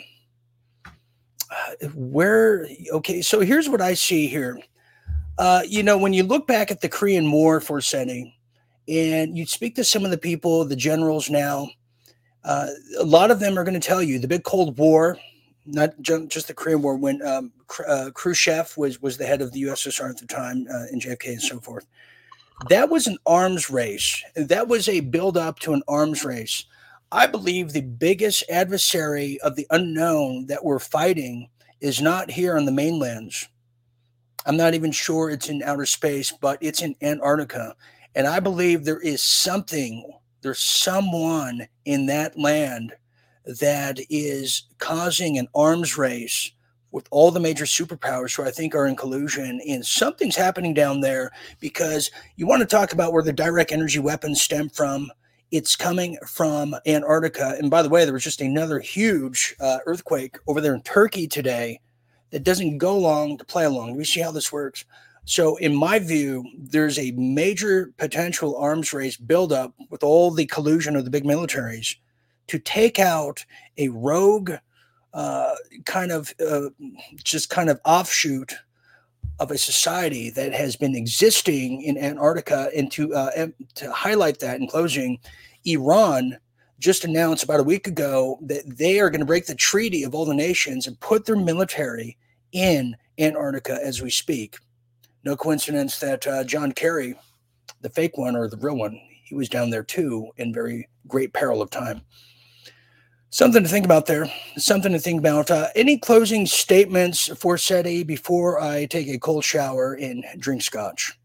Speaker 3: where, okay, so here's what I see here. Uh, you know, when you look back at the Korean War, Forseti, and you speak to some of the people, the generals now, uh, a lot of them are going to tell you the big Cold War, not ju- just the Korean War, when um, Kr- uh, Khrushchev was, was the head of the U S S R at the time, uh, and J F K and so forth. That was an arms race. That was a build-up to an arms race. I believe the biggest adversary of the unknown that we're fighting is not here on the mainlands. I'm not even sure it's in outer space, but it's in Antarctica. And I believe there is something, there's someone in that land that is causing an arms race with all the major superpowers who I think are in collusion. And something's happening down there, because you want to talk about where the direct energy weapons stem from. It's coming from Antarctica. And by the way, there was just another huge uh, earthquake over there in Turkey today that doesn't go along to play along. We see how this works. So in my view, there's a major potential arms race buildup with all the collusion of the big militaries to take out a rogue uh, kind of uh, just kind of offshoot of a society that has been existing in Antarctica. And to, uh, to highlight that in closing, Iran just announced about a week ago that they are going to break the treaty of all the nations and put their military in Antarctica as we speak. No coincidence that uh, John Kerry, the fake one or the real one, he was down there too in very great peril of time. Something to think about there. Something to think about. Uh, any closing statements, Forseti, before I take a cold shower and drink scotch?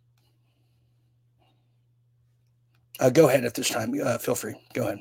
Speaker 3: Uh, go ahead at this time. Uh, feel free. Go ahead.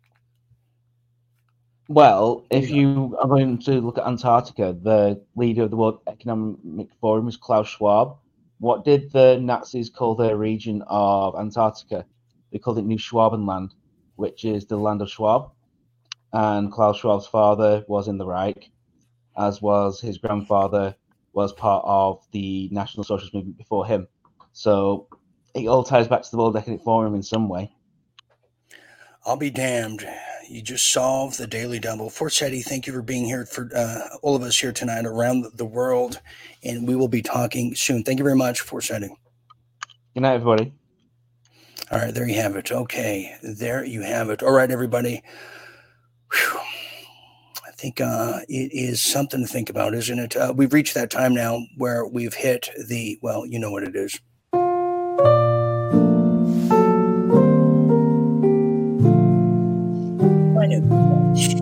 Speaker 10: Well, if you are going to look at Antarctica, the leader of the World Economic Forum was Klaus Schwab. What did the Nazis call their region of Antarctica? They called it New Schwabenland, which is the land of Schwab. And Klaus Schwab's father was in the Reich, as was his grandfather, was part of the National Socialist movement before him. So it all ties back to the World Economic Forum in some way.
Speaker 3: I'll be damned. You just solved the daily double. Forseti, thank you for being here for uh, all of us here tonight around the world, and we will be talking soon. Thank you very much, Forseti.
Speaker 10: Good night, everybody.
Speaker 3: All right, there you have it. Okay, there you have it. All right, everybody. Whew. I think uh, it is something to think about, isn't it? Uh, we've reached that time now where we've hit the, well, you know what it is. I knew that.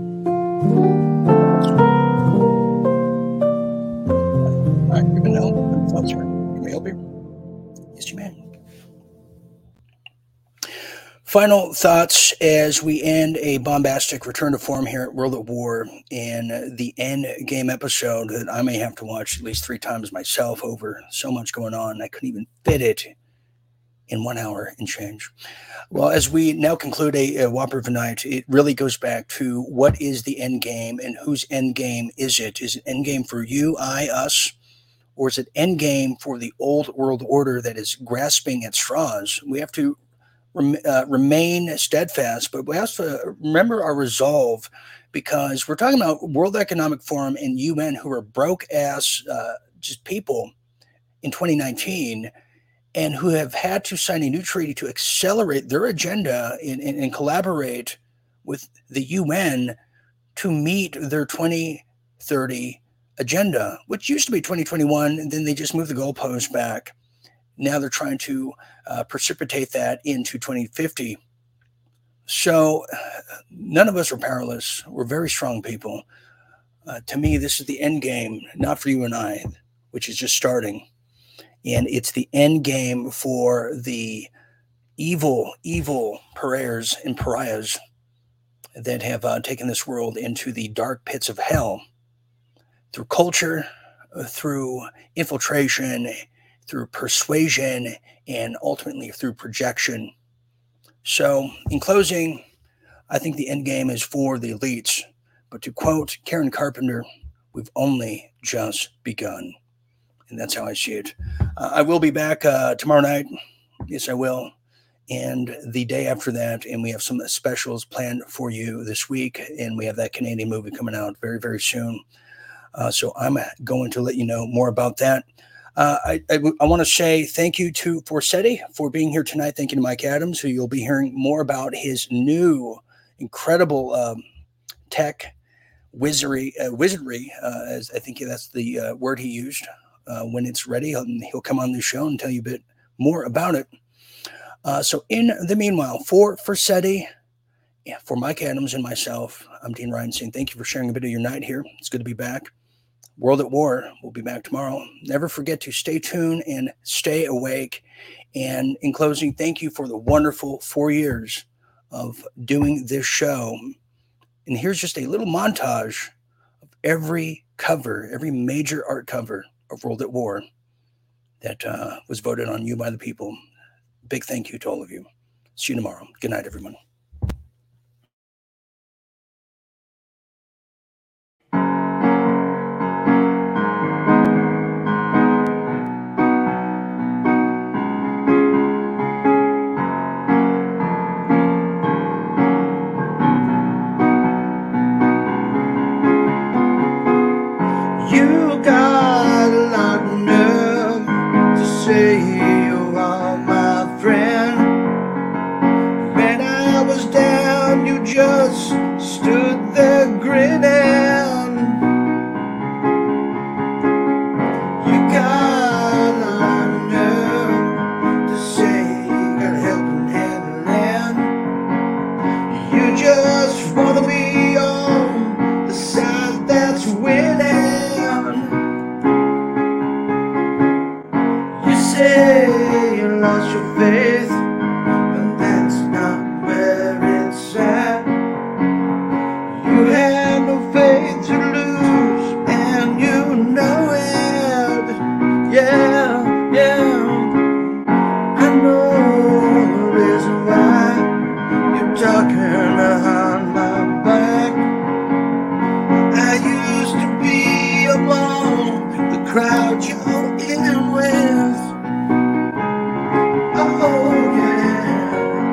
Speaker 3: All right, you can help. Thoughts, right? Can we help you? Yes, you may. Final thoughts as we end a bombastic return to form here at World at War, and the end game episode that I may have to watch at least three times myself over so much going on. I couldn't even fit it in one hour and change. Well, as we now conclude a, a Whopper of a night, it really goes back to what is the end game and whose end game is it? Is it end game for you, I, us? Or is it end game for the old world order that is grasping at straws? We have to rem, uh, remain steadfast, but we have to remember our resolve, because we're talking about World Economic Forum and U N who are broke-ass uh, just people in twenty nineteen, and who have had to sign a new treaty to accelerate their agenda and, and, and collaborate with the U N to meet their twenty thirty agenda, which used to be twenty twenty-one, and then they just moved the goalpost back. Now they're trying to uh, precipitate that into twenty fifty. So none of us are powerless. We're very strong people. Uh, to me, this is the end game, not for you and I, which is just starting. And it's the end game for the evil, evil pariahs and pariahs that have uh, taken this world into the dark pits of hell through culture, through infiltration, through persuasion, and ultimately through projection. So in closing, I think the end game is for the elites, But to quote Karen Carpenter, we've only just begun. And that's how I see it. Uh, I will be back uh, tomorrow night. Yes, I will. And the day after that, and we have some specials planned for you this week. And we have that Canadian movie coming out very, very soon. Uh, so I'm going to let you know more about that. Uh, I, I, I want to say thank you to Forsetti for being here tonight. Thank you to Mike Adams, who you'll be hearing more about his new incredible um, tech wizardry, uh, wizardry uh, as I think that's the uh, word he used. Uh, when it's ready, he'll, he'll come on the show and tell you a bit more about it. Uh, so in the meanwhile, for Forsetti, yeah, for Mike Adams and myself, I'm Dean Ryan saying thank you for sharing a bit of your night here. It's good to be back. World at War, we'll be back tomorrow. Never forget to stay tuned and stay awake. And in closing, thank you for the wonderful four years of doing this show. And here's just a little montage of every cover, every major art cover of World at War that uh, was voted on you by the people. Big thank you to all of you. See you tomorrow. Good night, everyone.
Speaker 11: You got a lot of nerve to say you are my friend. When I was down, you just stood there grinning. You got a lot of nerve to say you got a helping hand in hand. You just wanna be on the side that's winning. Say you lost your faith, but that's not where it's at. You had no faith to lose, and you know it. Yeah, yeah. I know the reason why you're talking behind my back. I used to be among the crowd you're in with. Oh yeah.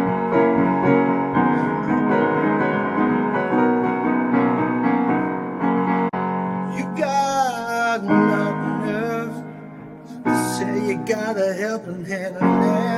Speaker 11: You got enough nerve to say you got a helping hand in there.